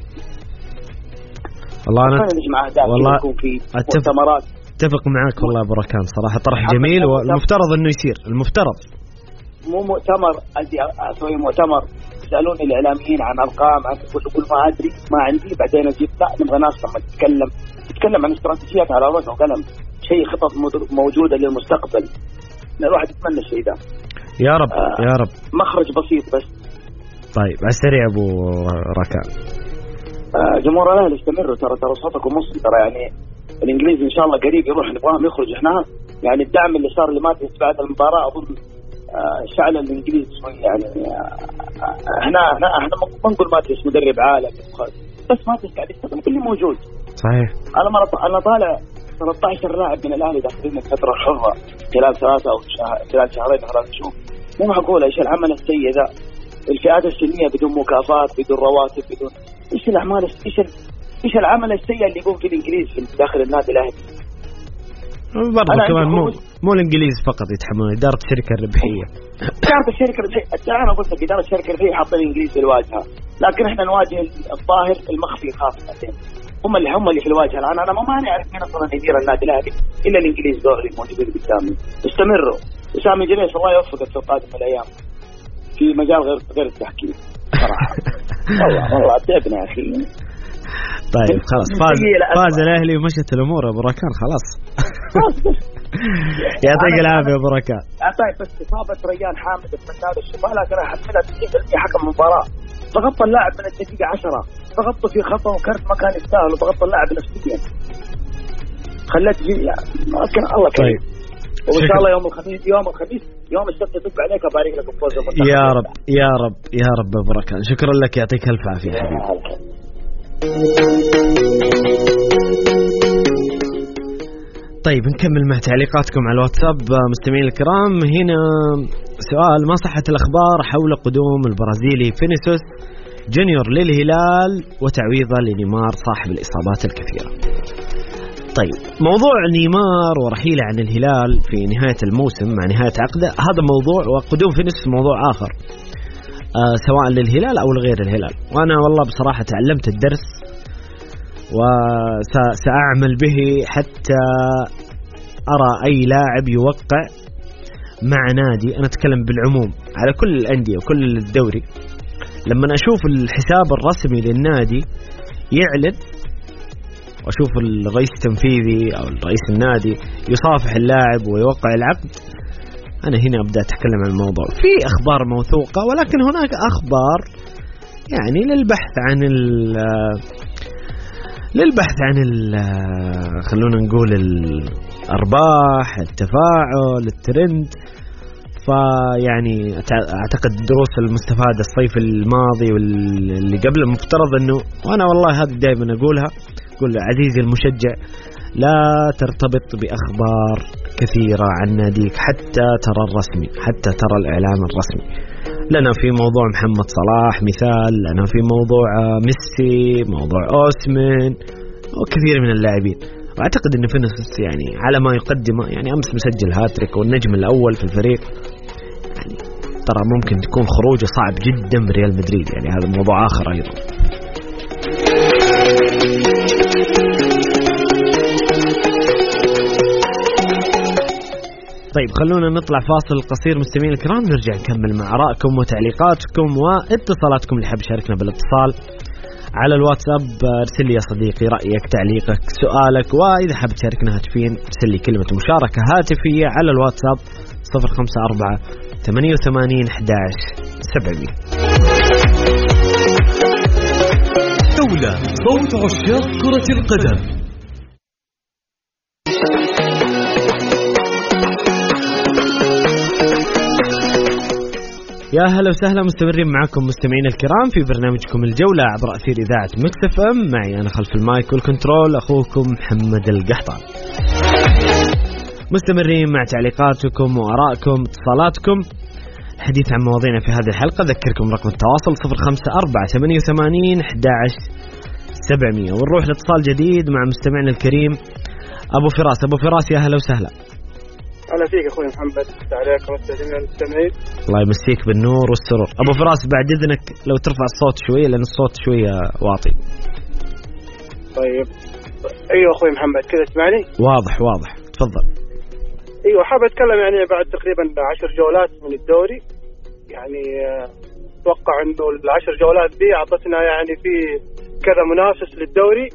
والله أنا والله يكون في مؤتمرات. اتفق معك والله يا بركان، صراحة طرح جميل والمفترض إنه يصير. المفترض مو مؤتمر أدي أسوي مؤتمر يسألوني الإعلاميين عن أرقام عن كل كل ما أدري ما عندي، بعدين أجيب لا نبغى ناس لما تتكلم تتكلم عن استراتيجيات على ورقة وقلم، شيء خطط موجودة للمستقبل. الواحد يتمنى الشيء ده يا رب. آه يا رب. مخرج بسيط بس. طيب على السريع أبو ركان. آه جمهور الأهلي استمروا، ترى ترى صوتكم مصر، ترى يعني الإنجليزي إن شاء الله قريب يروح نبغاهم يخرج. إحنا يعني الدعم اللي صار لماتيس بعد المباراة أظن آه شعل الإنجليزي شوي يعني. آه إحنا إحنا إحنا ما نقول ماتيس مدرب عالم، بس ماتيس قاعد يستخدم كل اللي موجود. صحيح. أنا مرة أنا طالع ثلاثة عشر لاعب من الأهلي داخلين الفترة الحرة خلال ثلاثة أو شهر خلال شهرين ثلاثة شهور. مو معقول إيش العمل السيء ذا، الفئات السنية بدون مكافآت بدون رواتب بدون إيش الأعمال إيش إيش العمل السيء اللي يقوم في الإنجليز في داخل النادي الأهلي. برضه كمان مو مو الإنجليز فقط يتحملون، إدارة الشركة الربحية. إدارة الشركة الربحية أنا قلت لك إدارة الشركة الربحية حاطين الإنجليز في الواجهة، لكن إحنا نواجه الظاهر المخفي خاصة. هم اللي هم اللي في الواجهة الآن. أنا ما ماني أعرف مين أصلا يدير النادي الأهلي إلا الإنجليز دول اللي موجودين قدامي. استمروا. وسامي جليس الله يوفقك في القادم الأيام في مجال غير غير التحكيم صراحة. والله والله تعبنا يا أخي. طيب خلاص فاز فاز الأهلي ومشت الأمور يا بركان خلاص. يعطيك العافية يا بركان. طيب بس إصابة ريان حامد أتمنى له الشفاء، لكن أنا حملها تسعين بالمئة حكم المباراة. ضغط اللاعب من الدقيقة عشرة، ضغطه في خطأ وكرت ما كان يستاهل، وضغط اللاعب نفسيا خلت جي يعني لكن الله كريم. وإن شاء الله يوم الخميس يوم الخميس يوم السبت تطلع عليك أبارك لك بفوز المنتخب. يا رب يا رب يا رب يا بركان، شكرا لك يعطيك ألف عافية حبيبي. طيب نكمل مع تعليقاتكم على الواتساب مستمعين الكرام. هنا سؤال: ما صحة الأخبار حول قدوم البرازيلي فينيسيوس جونيور للهلال وتعويضه لنيمار صاحب الإصابات الكثيرة؟ طيب موضوع نيمار ورحيله عن الهلال في نهاية الموسم مع نهاية عقده هذا موضوع، وقدوم فينيسيوس موضوع آخر آه سواء للهلال أو لغير الهلال. وأنا والله بصراحة تعلمت الدرس وسأعمل به حتى أرى أي لاعب يوقع مع نادي، أنا أتكلم بالعموم على كل الأندية وكل الدوري، لما أشوف الحساب الرسمي للنادي يعلن وأشوف الرئيس التنفيذي أو الرئيس النادي يصافح اللاعب ويوقع العقد، أنا هنا أبدأ أتكلم عن الموضوع. في أخبار موثوقة، ولكن هناك أخبار يعني للبحث عن للبحث عن خلونا نقول الأرباح، التفاعل، الترند. فيعني أعتقد دروس المستفادة الصيف الماضي واللي قبل المفترض أنه، وأنا والله هذه دائما أقولها، أقول عزيزي المشجع لا ترتبط بأخبار كثيرة عن ناديك حتى ترى الرسمي، حتى ترى الإعلان الرسمي. لنا في موضوع محمد صلاح مثال، لنا في موضوع ميسي، موضوع أوسمن وكثير من اللاعبين. وأعتقد أن فينيسيوس يعني على ما يقدمه، يعني أمس مسجل هاتريك والنجم الأول في الفريق، يعني ترى ممكن تكون خروجه صعب جدا من ريال مدريد، يعني هذا موضوع آخر أيضا. طيب خلونا نطلع فاصل قصير مستمعين الكرام، نرجع نكمل مع آرائكم وتعليقاتكم واتصالاتكم. اللي حاب يشاركنا بالاتصال على الواتساب ارسل لي يا صديقي رأيك، تعليقك، سؤالك، وإذا حاب تشاركنا هاتفيا ارسل لي كلمة مشاركة هاتفية على الواتساب صفر خمسة أربعة ثمانية وثمانين أحد عشر سبعمية. دولة صوت عشاق كرة القدم. يا هلا وسهلا، مستمرين معكم مستمعين الكرام في برنامجكم الجولة عبر أثير إذاعة مكس اف ام. معي أنا خلف المايك والكنترول أخوكم محمد القحطان. مستمرين مع تعليقاتكم وآرائكم اتصالاتكم. الحديث عن مواضيعنا في هذه الحلقة. ذكركم رقم التواصل صفر خمسة أربعة ثمانية وثمانين أحد عشر سبعمية. ونروح لاتصال جديد مع مستمعنا الكريم أبو فراس. أبو فراس يا أهلا وسهلا. أهلا فيك أخوي محمد. عليكم السلام المستمعين. الله يمسيك بالنور والسرور. أبو فراس بعد إذنك لو ترفع الصوت شوية لأن الصوت شوية واطي. طيب أيوة أخوي محمد كذا تسمعني؟ واضح واضح تفضل. ايوه حاب اتكلم يعني بعد تقريبا عشر جولات من الدوري، يعني اتوقع انه العشر جولات دي اعطتنا يعني في كذا منافس للدوري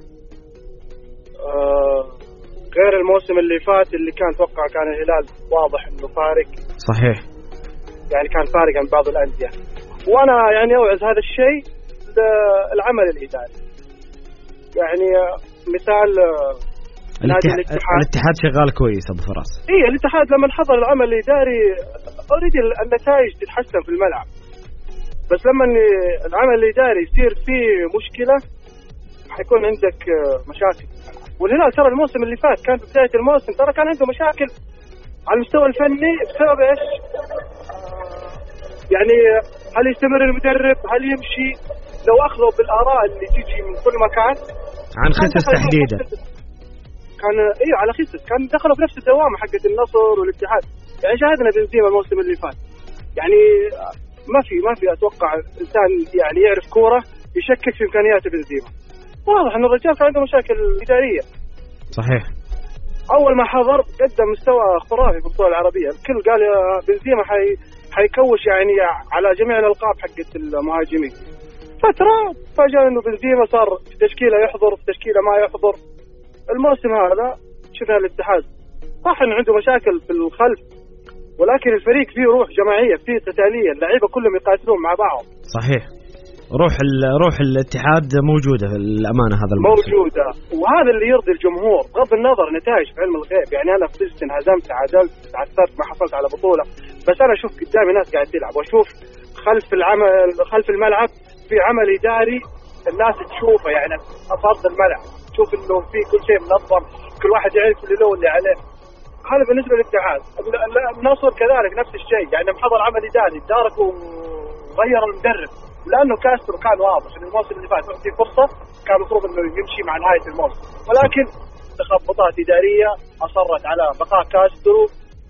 آه غير الموسم اللي فات اللي كان اتوقع كان الهلال واضح انه فارق. صحيح. يعني كان فارق عن بعض الانديه، وانا يعني اوعز هذا الشيء للعمل الاداري. يعني مثال الاتحاد, الاتحاد شغال كويس أبو فراس. إيه الاتحاد لما حضر العمل الإداري أريد النتائج تتحسن في الملعب، بس لما العمل الإداري يصير فيه مشكلة حيكون عندك مشاكل. والهلال ترى الموسم اللي فات كان في بداية الموسم ترى كان عنده مشاكل على المستوى الفني بسبب إيش؟ يعني هل يستمر المدرب؟ هل يمشي؟ لو أخذوا بالآراء اللي تيجي من كل مكان عن خصص تحديدا كان ايوه على خصص كان دخلوا في نفس الدوامه حقت النصر والاتحاد. يعني شاهدنا بنزيما الموسم اللي فات، يعني ما في ما في اتوقع انسان يعني يعرف كوره يشكك في امكانيات بنزيما. واضح ان الرجال كان عنده مشاكل اداريه. صحيح. اول ما حضر قدم مستوى خرافي في البطوله العربيه، الكل قال يا بنزيما حي حيكوش يعني على جميع الالقاب حقت المهاجمين. فتره فجأة انه بنزيما صار في تشكيله يحضر في تشكيله ما يحضر. الموسم هذا شفنا الاتحاد صح انه عنده مشاكل في الخلف، ولكن الفريق فيه روح جماعيه، فيه قتاليه، اللعيبه كلهم يقاتلون مع بعض. صحيح. روح روح الاتحاد موجوده الامانه هذا الموسم موجوده، وهذا اللي يرضي الجمهور بغض النظر نتائج في علم الغيب. يعني انا فزت انهزمت تعادلت تعثرت ما حصلت على بطوله، بس انا اشوف قدامي ناس قاعد تلعب، واشوف خلف العمل خلف الملعب في عمل اداري الناس تشوفه، يعني افرض الملعب تشوف انه في كل شيء منظم، كل واحد يعرف اللي له واللي عليه. هذا بالنسبه للاتحاد. النصر كذلك نفس الشيء، يعني محضر عمل اداري دارك وغير المدرب، لانه كاسترو كان واضح ان الموسم اللي فات في فرصه كان المفروض انه يمشي مع نهايه الموسم، ولكن تخبطات اداريه اصرت على بقاء كاسترو.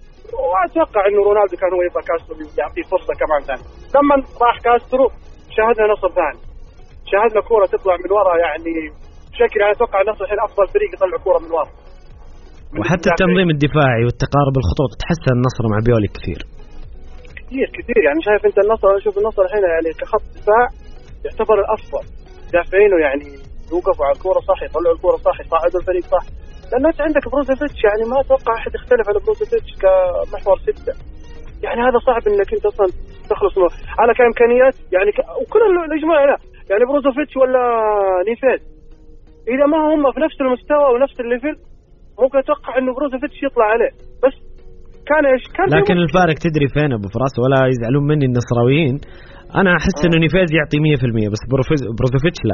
واتوقع انه رونالدو كان هو يبغى كاسترو يعطيه فرصه كمان ثانيه. لما راح كاسترو شاهدنا نصر ثاني، شاهدنا كوره تطلع من وراء يعني بشكل يعني اتوقع النصر الحين افضل فريق يطلع كوره من وراء. وحتى التنظيم الدفاعي والتقارب الخطوط تحسن النصر مع بيولي كثير كثير كثير. يعني شايف انت النصر، شوف النصر الحين يعني كخط دفاع يعتبر الافضل، دافعينه يعني يوقفوا على الكوره صح، يطلعوا الكوره صح، يصعدوا الفريق صح. لان انت عندك بروزوفيتش، يعني ما اتوقع احد يختلف على بروزوفيتش كمحور سته. يعني هذا صعب انك انت اصلا تخلص منه. انا كامكانيات يعني ك... وكل الاجماع لا يعني بروزوفيتش ولا نيفيز اذا ما هم في نفس المستوى ونفس الليفل ممكن اتوقع انه بروزوفيتش يطلع عليه، بس كان ايش كان. لكن الفارق تدري فين ابو فراس، ولا يزعلون مني النصراويين، انا احس آه. انه نيفيز يعطي مية في المية بس بروزوفيتش لا.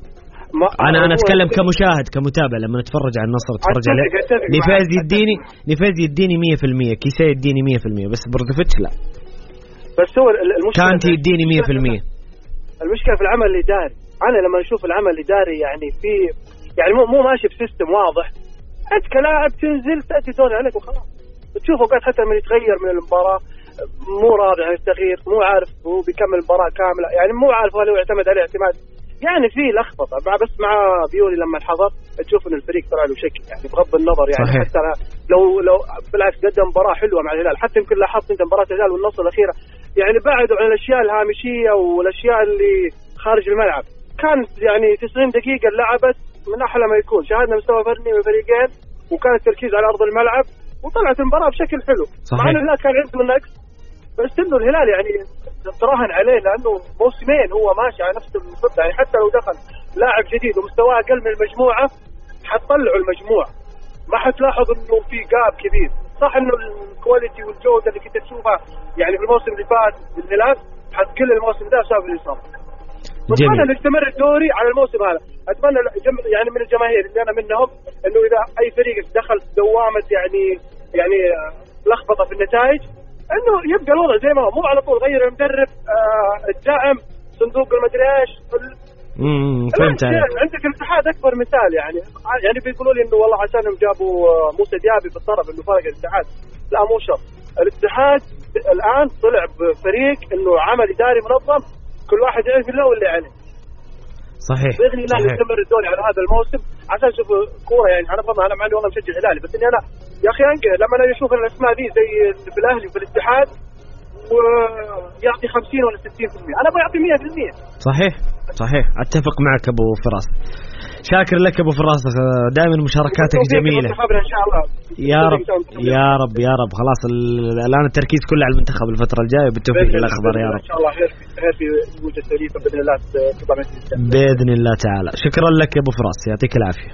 انا انا اتكلم كمشاهد كمتابع، لما اتفرج على النصر اتفرج عليه نيفيز يديني نيفيز يديني مية في المية، كيسا يديني مية في المية، بس بروزوفيتش لا. بس هو المشكله كانت يديني مية في المية. المشكله في العمل الاداري. انا لما اشوف العمل الاداري يعني في يعني مو مو ماشي بسيستم واضح. انت كلاعب تنزل تاتي دور عليك وخلاص. تشوف اوقات حتى لما يتغير من المباراه مو راضي عن التغيير، مو عارف هو بيكمل المباراه كامله، يعني مو عارف هل هو يعتمد عليه اعتماد، يعني في لخبطه مع بس مع بيولي لما انحضر تشوف ان الفريق طلع له شكل، يعني بغض النظر يعني صحيح. حتى لو لو بالعكس قدم مباراه حلوه مع الهلال، حتى يمكن لاحظت انت مباراه الهلال والنصر الاخيره يعني بعدوا عن الاشياء الهامشيه والاشياء اللي خارج الملعب. كانت يعني تسعين دقيقه لعبت من احلى ما يكون، شاهدنا مستوى فني من الفريقين وكان التركيز على ارض الملعب وطلعت المباراه بشكل حلو. صحيح. مع ان الهلال كان عنده النقص بس انه الهلال يعني تراهن عليه لانه موسمين هو ماشي على نفس الخطه، يعني حتى لو دخل لاعب جديد ومستواه اقل من المجموعه حتطلعوا المجموعه، ما حتلاحظ انه في جاب كبير. صح انه الكواليتي والجوده اللي كنت تشوفها يعني في الموسم اللي فات بالهلال حتقل الموسم ده بسبب الاصابه. وأتمنى أن يستمر الدوري على الموسم هذا. أتمنى يعني من الجماهير اللي أنا منهم إنه إذا أي فريق دخل دوامة يعني يعني لخبطة في النتائج إنه يبقى الوضع زي ما هو، مو على طول غير المدرب آه الدعم صندوق المدري إيش. امم فهمت عليك. عندك الاتحاد أكبر مثال يعني يعني بيقولوا لي إنه والله عشانهم جابوا موسى ديابي في الطرف إنه فرق الاتحاد. لا مو شرط. الاتحاد الآن طلع بفريق إنه عمل إداري منظم، كل واحد يعرف له واللي عليه. صحيح. بإذن الله يستمر الدوري على هذا الموسم عشان نشوف كورة يعني. أنا طبعا أنا مع إني والله مشجع هلالي، بس إني أنا يا أخي أنقل لما أنا أشوف الأسماء دي زي في الأهلي وفي الاتحاد ويعطي خمسين ولا ستين بالمية، أنا أبغى أعطي مية بالمية. صحيح صحيح أتفق معك أبو فراس. شاكر لك أبو فراس، دائما مشاركاتك جميلة. إن شاء الله. يا رب يا رب يا رب. خلاص الآن التركيز كله على المنتخب الفترة الجاية، بالتوفيق للأخضر يا رب. إن شاء الله خير خير في وجود فريقة بإذن الله بإذن الله تعالى. شكرا لك يا أبو فراس، يعطيك العافية.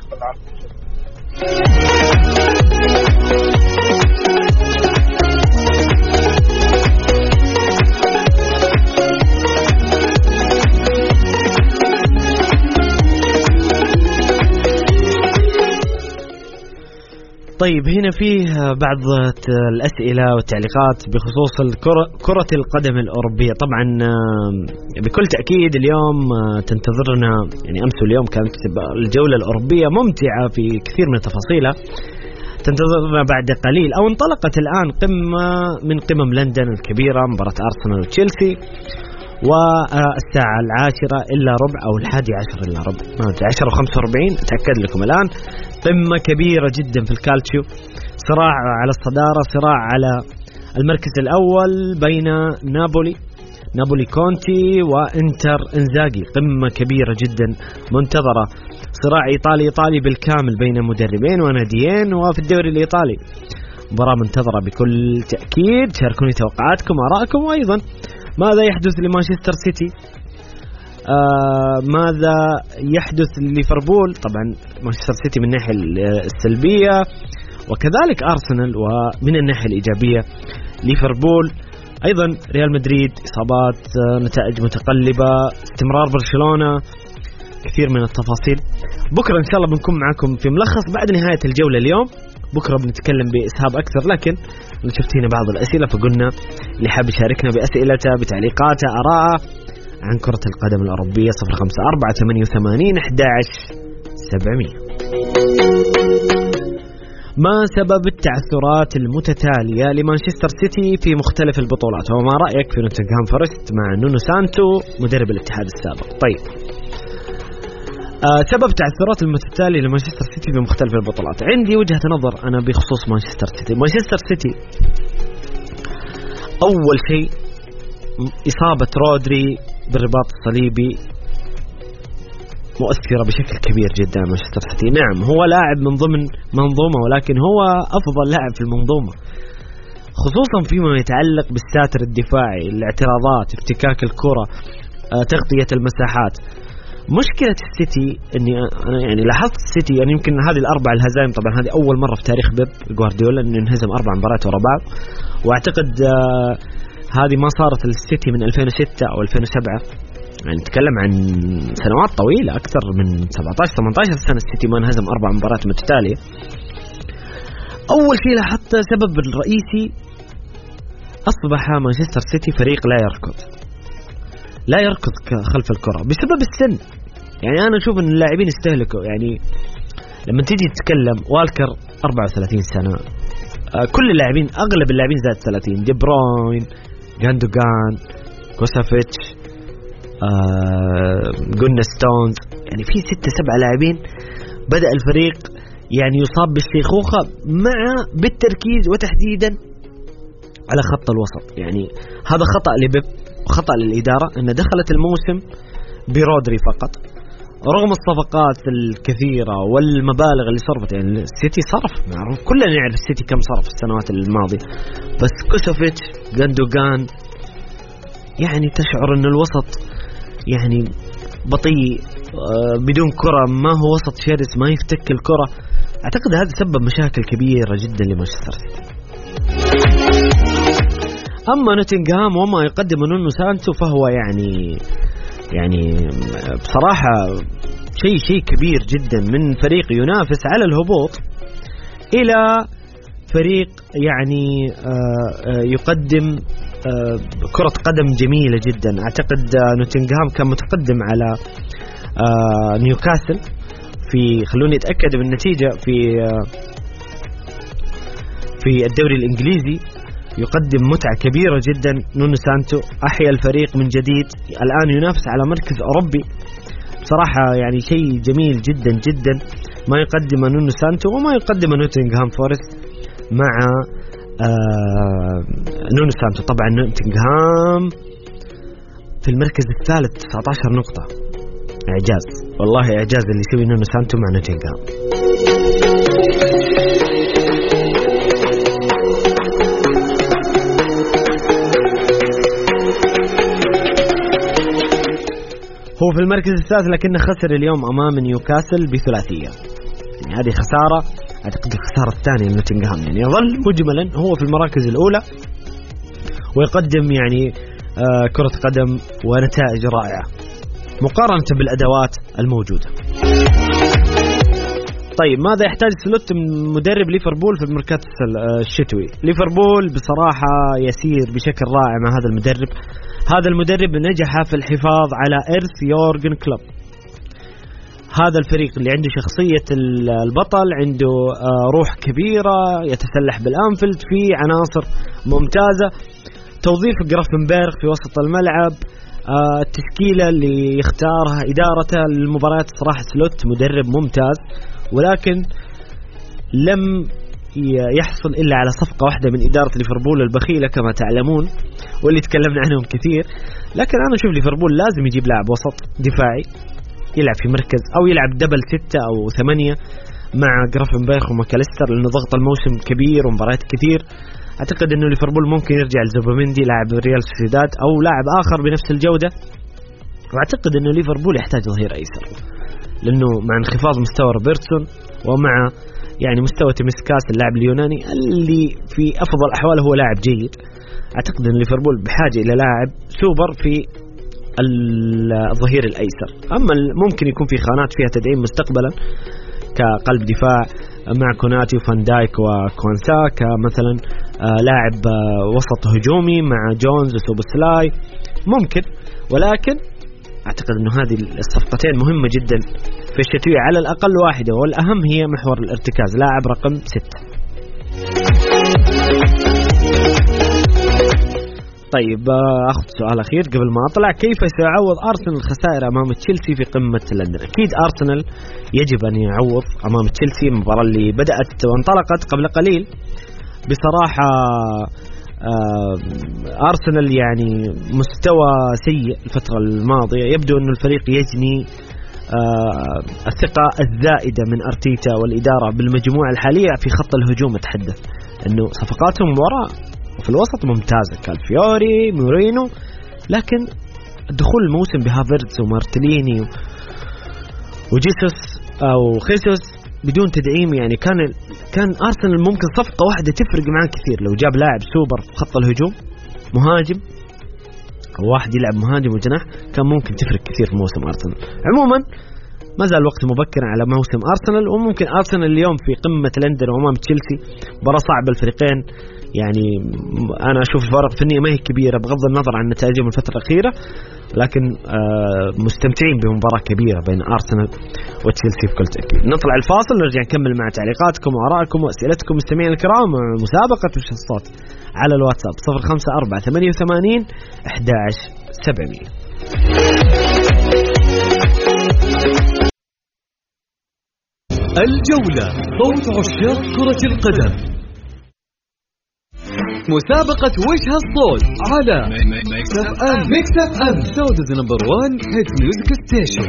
طيب هنا فيه بعض الأسئلة والتعليقات بخصوص الكرة كرة القدم الأوروبية. طبعا بكل تأكيد اليوم تنتظرنا يعني أمس واليوم كانت الجولة الأوروبية ممتعة في كثير من تفاصيلها. تنتظرنا بعد قليل أو انطلقت الآن قمة من قمم لندن الكبيرة، مباراة أرسنال وتشيلسي، والساعة العاشرة إلا ربع أو الحادي عشر إلا ربع، ما أدري عشرة وخمسة وأربعين أتأكد لكم الآن. قمة كبيرة جدا في الكالتشيو، صراع على الصدارة، صراع على المركز الأول بين نابولي نابولي كونتي وإنتر إنزاغي. قمة كبيرة جدا منتظرة، صراع إيطالي إيطالي بالكامل بين مدربين وناديين. وفي الدوري الإيطالي مباراة منتظرة بكل تأكيد. شاركوني توقعاتكم وآراءكم، وأيضا ماذا يحدث لمانشستر سيتي، آه ماذا يحدث لليفربول. طبعا مانشستر سيتي من الناحية السلبية، وكذلك أرسنال، ومن الناحية الإيجابية ليفربول أيضا ريال مدريد، إصابات، آه نتائج متقلبة، استمرار برشلونة، كثير من التفاصيل. بكرة إن شاء الله بنكون معكم في ملخص بعد نهاية الجولة اليوم. بكرة بنتكلم بإسهاب أكثر، لكن أنا شفت هنا بعض الأسئلة فقلنا اللي حاب يشاركنا بأسئلته بتعليقاته آراءه عن كرة القدم الأوروبية صفر خمسة أربعة ثمانية وثمانين أحد عشر سبعمية. ما سبب التعثرات المتتالية لمانشستر سيتي في مختلف البطولات، وما رأيك في نوتنغهام فورست مع نونو سانتو مدرب الاتحاد السابق؟ طيب آه سبب تعثرات المتتالية لمانشستر سيتي في مختلف البطولات، عندي وجهة نظر أنا بخصوص مانشستر سيتي. مانشستر سيتي أول شيء إصابة رودري بالرباط الصليبي مؤثرة بشكل كبير جدا مانشستر سيتي. نعم هو لاعب من ضمن منظومة، ولكن هو أفضل لاعب في المنظومة، خصوصا فيما يتعلق بالساتر الدفاعي، الاعتراضات، افتكاك الكرة، آه تغطية المساحات. مشكلة السيتي اني انا يعني لاحظت السيتي يعني يمكن هذه الاربع الهزائم، طبعا هذه اول مرة في تاريخ بيب جوارديولا انه ينهزم اربع مباريات ورا بعض، واعتقد آه هذه ما صارت السيتي من ألفين وستة او ألفين وسبعة، يعني نتكلم عن سنوات طويلة اكثر من سبعة عشر ثمانية عشر سنة السيتي ما انهزم اربع مباريات متتالية. اول شيء لاحظت سبب الرئيسي، اصبح مانشستر سيتي فريق لا يركض لا يركض خلف الكرة بسبب السن. يعني أنا أشوف أن اللاعبين استهلكوا، يعني لما تيجي تتكلم والكر أربعة وثلاثين سنة، آه كل اللاعبين أغلب اللاعبين زاد ثلاثين، دي بروين، غاندوغان، كوسافيتش، آه جون ستونز، يعني في ستة سبعة لاعبين بدأ الفريق يعني يصاب بالشيخوخة مع بالتركيز وتحديدا على خط الوسط. يعني هذا خطأ لبيب وخطأ للإدارة أن دخلت الموسم برودري فقط، رغم الصفقات الكثيرة والمبالغ اللي صرفت. يعني السيتي صرف معروف، كلنا نعرف السيتي كم صرف السنوات الماضية، بس كوسوفيتش، غاندوغان، يعني تشعر أن الوسط يعني بطيء، بدون كرة، ما هو وسط شرس، ما يفتك الكرة. أعتقد هذا سبب مشاكل كبيرة جدا لمانشستر سيتي. أما نوتنغهام وما يقدم نونو سانتو فهو يعني يعني بصراحة شيء شيء كبير جدا من فريق ينافس على الهبوط إلى فريق يعني يقدم كرة قدم جميلة جدا. أعتقد نوتنغهام كان متقدم على نيوكاسل في، خلوني أتأكد من النتيجة، في في الدوري الإنجليزي، يقدم متعة كبيرة جدا. نونو سانتو أحيا الفريق من جديد، الآن ينافس على مركز أوروبي. بصراحة يعني شيء جميل جدا جدا ما يقدم نونو سانتو وما يقدم نوتنغهام فورست مع آه نونو سانتو. طبعا نوتنغهام في المركز الثالث تسعة عشر نقطة، إعجاز والله، إعجاز اللي يسوي نونو سانتو مع نوتنغهام. هو في المركز الثالث لكنه خسر اليوم أمام نيوكاسل بثلاثية، يعني هذه خسارة، أعتقد الخسارة الثانية لنوتنغهام. يعني يظل مجملا هو في المراكز الأولى ويقدم يعني آه كرة قدم ونتائج رائعة مقارنة بالأدوات الموجودة. طيب ماذا يحتاج سلوت من مدرب ليفربول في الميركاتو الشتوي؟ ليفربول بصراحة يسير بشكل رائع مع هذا المدرب. هذا المدرب نجح في الحفاظ على إرث يورغن كلوب. هذا الفريق اللي عنده شخصية البطل، عنده روح كبيرة، يتسلح بالأنفيلد، في عناصر ممتازة. توظيف جرافنبرغ في وسط الملعب، التشكيلة اللي يختارها إدارته للمباريات، صراحة سلوت مدرب ممتاز، ولكن لم يحصل إلا على صفقة واحدة من إدارة ليفربول البخيلة كما تعلمون، واللي تكلمنا عنهم كثير. لكن أنا أشوف ليفربول لازم يجيب لاعب وسط دفاعي يلعب في مركز، أو يلعب دبل ستة أو ثمانية مع جرافنبرغ وماكاليستر، لأنه ضغط الموسم كبير ومباريات كثير. أعتقد أنه ليفربول ممكن يرجع لزوباميندي لاعب ريال سوسيداد أو لاعب آخر بنفس الجودة. وأعتقد أنه ليفربول يحتاج ظهير أيسر، لأنه مع انخفاض مستوى روبرتسون ومع يعني مستوى تيمسكاس اللاعب اليوناني اللي في أفضل أحواله هو لاعب جيد، أعتقد أن ليفربول بحاجة إلى لاعب سوبر في الظهير الأيسر. أما ممكن يكون في خانات فيها تدعيم مستقبلا كقلب دفاع مع كوناتي وفان دايك وكوانسا، كمثلا لاعب وسط هجومي مع جونز وسوبسلاي ممكن. ولكن أعتقد أنه هذه الصفقتين مهمة جدا في الشتوية، على الأقل واحدة، والأهم هي محور الارتكاز، لاعب رقم ستة. طيب أخذ سؤال أخير قبل ما أطلع، كيف سيعوض أرسنال الخسائر أمام تشيلسي في قمة لندن؟ أكيد أرسنال يجب أن يعوض أمام تشيلسي، المباراة اللي بدأت وانطلقت قبل قليل. بصراحة أرسنال يعني مستوى سيء الفترة الماضية، يبدو أن الفريق يجني الثقة الزائدة من أرتيتا والإدارة بالمجموعة الحالية في خط الهجوم. أتحدث أنه صفقاتهم وراء وفي الوسط ممتازة، كالفيوري، مورينو، لكن الدخول الموسم بهافرتز ومارتليني وجيسوس أو خيسوس بدون تدعيم، يعني كان كان أرسنال ممكن صفقة واحدة تفرق معاه كثير. لو جاب لاعب سوبر في خط الهجوم، مهاجم أو واحد يلعب مهاجم وجناح، كان ممكن تفرق كثير في موسم أرسنال. عموما ما زال وقت مبكر على موسم أرسنال، وممكن أرسنال اليوم في قمة لندن وأمام تشيلسي، مباراة صعبة الفريقين. يعني أنا أشوف الفرق فنية ما هي كبيرة بغض النظر عن نتائجهم الفترة الأخيرة، لكن مستمتعين بمباراة كبيرة بين أرسنال وتشيلسي بكل تأكيد. نطلع الفاصل ونرجع نكمل مع تعليقاتكم وآرائكم وأسئلتكم مستمعين الكرام. مسابقة وش الصوت على الواتساب صفر خمسة أربعة ثمانية وثمانين أحد عشر سبعمية. الجولة، صوت عشاق كرة القدم. مسابقة وش هالصوت على ميكس اف ام. ميكس اف ام سعوديز نمبر وان هيت ميوزك ستيشن.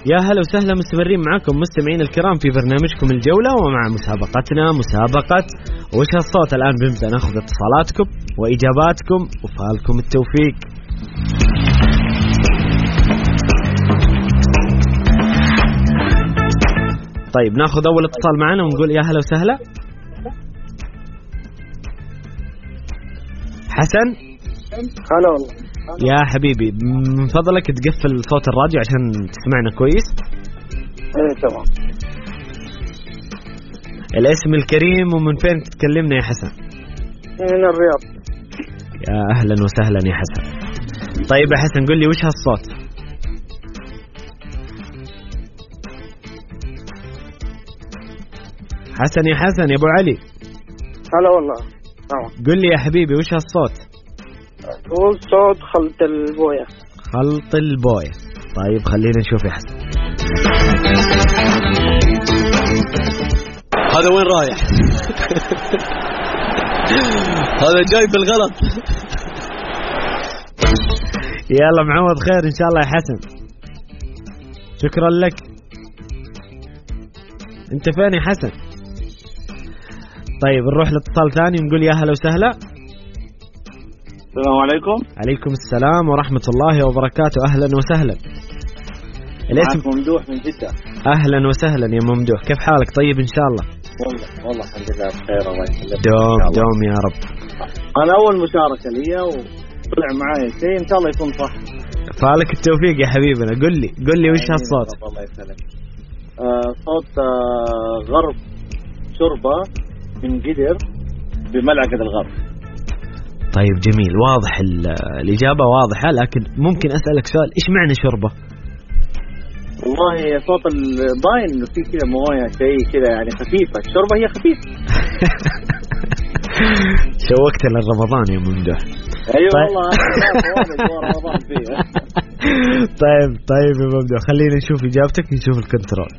يا هلا وسهلا، مستمرين معكم مستمعين الكرام في برنامجكم الجولة ومع مسابقتنا مسابقة وش هالصوت. الآن بنبدأ ناخذ اتصالاتكم وإجاباتكم وفالكم التوفيق. طيب ناخذ أول اتصال معنا ونقول يا هلا وسهلا. حسن. هلا والله. يا حبيبي من فضلك تقفل صوت الراديو عشان تسمعنا كويس. ايه تمام. الاسم الكريم ومن فين تتكلمنا يا حسن؟ من الرياض. يا أهلا وسهلا يا حسن. طيب يا حسن قل لي وش هالصوت؟ حسن يا حسن يا أبو علي. هلا والله. تمام. قل لي يا حبيبي وش هالصوت؟ هو صوت خلط البوية. خلط البوية. طيب خلينا نشوف يا حسن. هذا وين رايح؟ هذا جاي بالغلط. يلا معوض خير إن شاء الله يا حسن. شكرا لك. أنت فين يا حسن؟ طيب نروح لاتصال ثاني ونقول يا هلا وسهلا. السلام عليكم. عليكم السلام ورحمة الله وبركاته. أهلا وسهلا. الاسم ممدوح من جدة. أهلا وسهلا يا ممدوح، كيف حالك؟ طيب إن شاء الله. والله والله الحمد لله بخير الله يسلمك. دوم دوم يا رب. أنا أول مشاركة لي وطلع معايا شيء إن شاء الله يكون صح. فالك التوفيق يا حبيبنا. قل لي قل لي وش هالصوت؟ الله يسلمك. آه صوت آه غرب شوربة من قدر بملعقة الغرب. طيب جميل، واضح الإجابة واضحة، لكن ممكن أسألك سؤال، إيش معنى شوربة؟ والله صوت الضاين إنه في كذا موية شيء كذا يعني خفيفة، الشوربة هي خفيفة. شوقت للرمضان يا ممدوح. أيوة طيب. والله رمضان فيه. طيب طيب يا ممدوح خلينا نشوف إجابتك، نشوف الكنترول.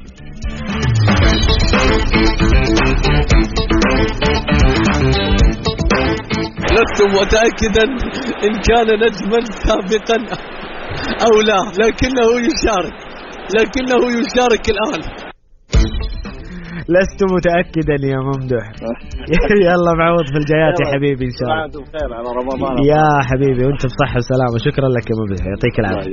لست متأكدا إن كان نجما سابقا أو لا، لكنه يشارك لكنه يشارك الآن. لست متأكدا يا ممدوح. يلا معوض في الجايات يا حبيبي إن شاء الله. بخير على رمضان يا حبيبي وأنت بصحة وسلامة. شكرا لك يا ممدوح، يعطيك العافية.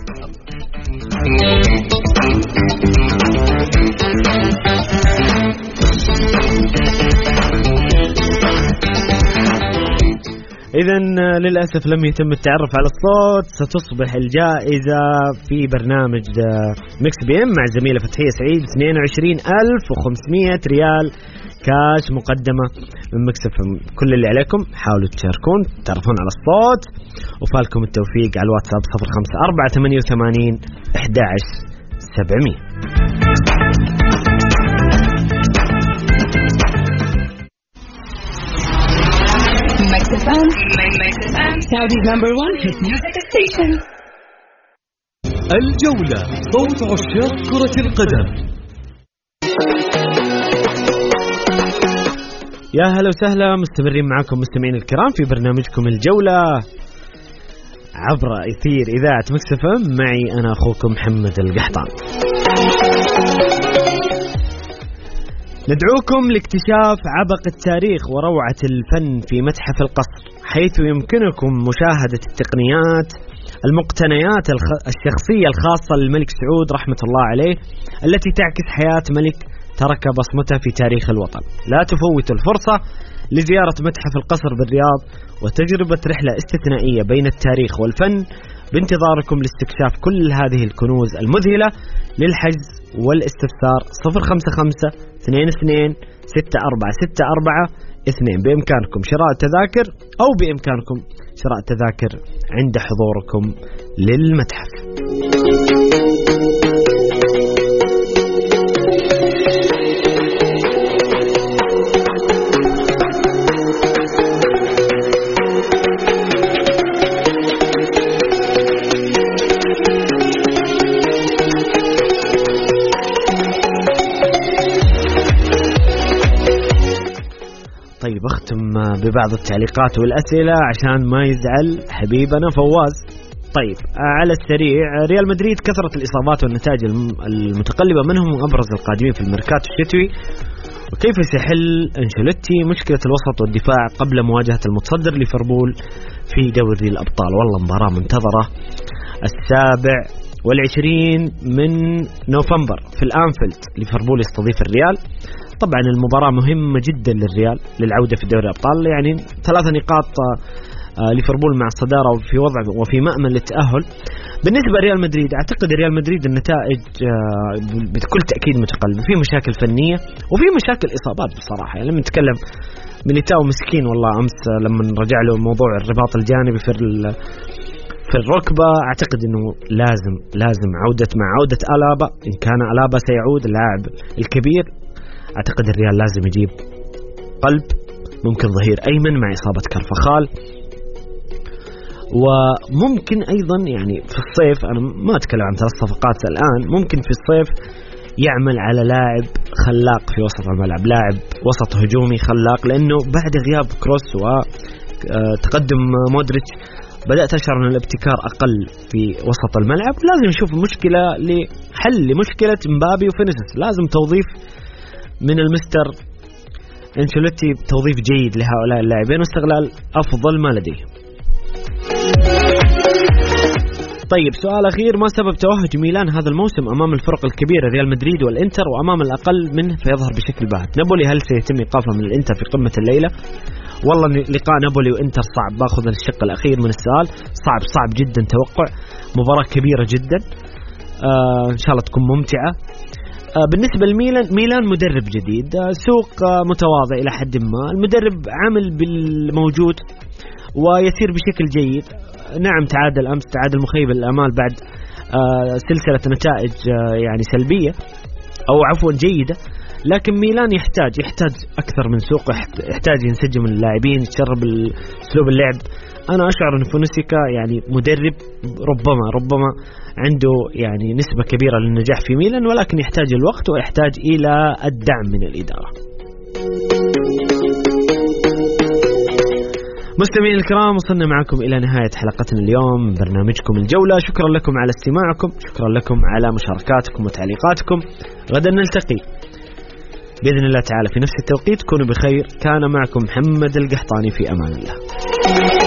إذن للأسف لم يتم التعرف على الصوت. ستصبح الجائزة في برنامج ميكس بي ام مع زميلة فتحية سعيد اثنين وعشرين ألف وخمسمائة ريال كاش مقدمة من ميكس اف ام. كل اللي عليكم حاولوا تشاركون تعرفون على الصوت وفالكم التوفيق على الواتساب صفر خمسة أربعة ثمانية وثمانين أحد عشر سبعمية. Mix F M, Mix F M, Saudi's number one hit music station. الجولة، صوت عشاق كرة القدم. يا هلا وسهلا، مستمرين معكم مستمعين الكرام في برنامجكم الجولة عبر إثير إذاعة ميكس اف ام. معي أنا أخوكم محمد القحطان. ندعوكم لاكتشاف عبق التاريخ وروعة الفن في متحف القصر، حيث يمكنكم مشاهدة التقنيات المقتنيات الشخصية الخاصة للملك سعود رحمة الله عليه، التي تعكس حياة ملك ترك بصمته في تاريخ الوطن. لا تفوتوا الفرصة لزيارة متحف القصر بالرياض وتجربة رحلة استثنائية بين التاريخ والفن، بانتظاركم لاستكشاف كل هذه الكنوز المذهلة. للحجز والاستفسار صفر خمسة خمسة اثنين اثنين ستة أربعة ستة أربعة اثنين. بإمكانكم شراء تذاكر أو بإمكانكم شراء تذاكر عند حضوركم للمتحف. طيب أختم ببعض التعليقات والأسئلة عشان ما يزعل حبيبنا فواز. طيب على السريع، ريال مدريد كثرت الإصابات والنتائج المتقلبة منهم وأبرز القادمين في الميركاتو الشتوي، وكيف سيحل أنشيلوتي مشكلة الوسط والدفاع قبل مواجهة المتصدر ليفربول في دوري الأبطال. والله مباراة منتظرة، السابع والعشرين من نوفمبر في الأنفيلد ليفربول يستضيف الريال. طبعا المباراة مهمة جدا للريال للعودة في دوري الأبطال، يعني ثلاثة نقاط ليفربول مع الصدارة وفي وضع وفي مأمن للتأهل. بالنسبة لريال مدريد، أعتقد ريال مدريد النتائج بكل تأكيد متقلبة، في مشاكل فنية وفي مشاكل إصابات بصراحة. يعني لما نتكلم ميليتاو مسكين والله أمس لما رجع له موضوع الرباط الجانبي في في الركبة، أعتقد أنه لازم لازم عودة مع عودة ألابا، إن كان ألابا سيعود اللاعب الكبير، أعتقد الريال لازم يجيب قلب، ممكن ظهير أيمن مع إصابة كارفخال. وممكن أيضا يعني في الصيف، أنا ما أتكلم عن ثلاث صفقات الآن، ممكن في الصيف يعمل على لاعب خلاق في وسط الملعب، لاعب وسط هجومي خلاق، لأنه بعد غياب كروس وتقدم مودريتش بدأت أشعر أن الابتكار أقل في وسط الملعب. لازم نشوف مشكلة لحل لمشكلة مبابي وفينيسيوس، لازم توظيف من المستر أنشيلوتي، توظيف جيد لهؤلاء اللاعبين واستغلال أفضل ما لديهم. طيب سؤال أخير، ما سبب توهج ميلان هذا الموسم أمام الفرق الكبيرة ريال مدريد والإنتر وأمام الأقل منه فيظهر بشكل باهت؟ نابولي هل سيتم إيقافه من الإنتر في قمة الليلة؟ والله لقاء نابولي وإنتر صعب، باخذ الشق الأخير من السؤال، صعب صعب جدا توقع، مباراة كبيرة جدا، آه إن شاء الله تكون ممتعة. آه بالنسبة لميلان، ميلان مدرب جديد، آه سوق آه متواضع إلى حد ما، المدرب عمل بالموجود ويسير بشكل جيد. نعم تعادل أمس، تعادل مخيب الأمال بعد آه سلسلة نتائج آه يعني سلبية أو عفوا جيدة، لكن ميلان يحتاج يحتاج أكثر من سوق، يحتاج ينسجم اللاعبين، يتشرب أسلوب اللعب. أنا أشعر أن فونسيكا يعني مدرب ربما ربما عنده يعني نسبة كبيرة للنجاح في ميلان، ولكن يحتاج الوقت ويحتاج إلى الدعم من الإدارة. مستمعين الكرام، وصلنا معكم إلى نهاية حلقتنا اليوم من برنامجكم الجولة. شكرا لكم على استماعكم، شكرا لكم على مشاركاتكم وتعليقاتكم. غدا نلتقي بإذن الله تعالى في نفس التوقيت. كونوا بخير. كان معكم محمد القحطاني، في أمان الله.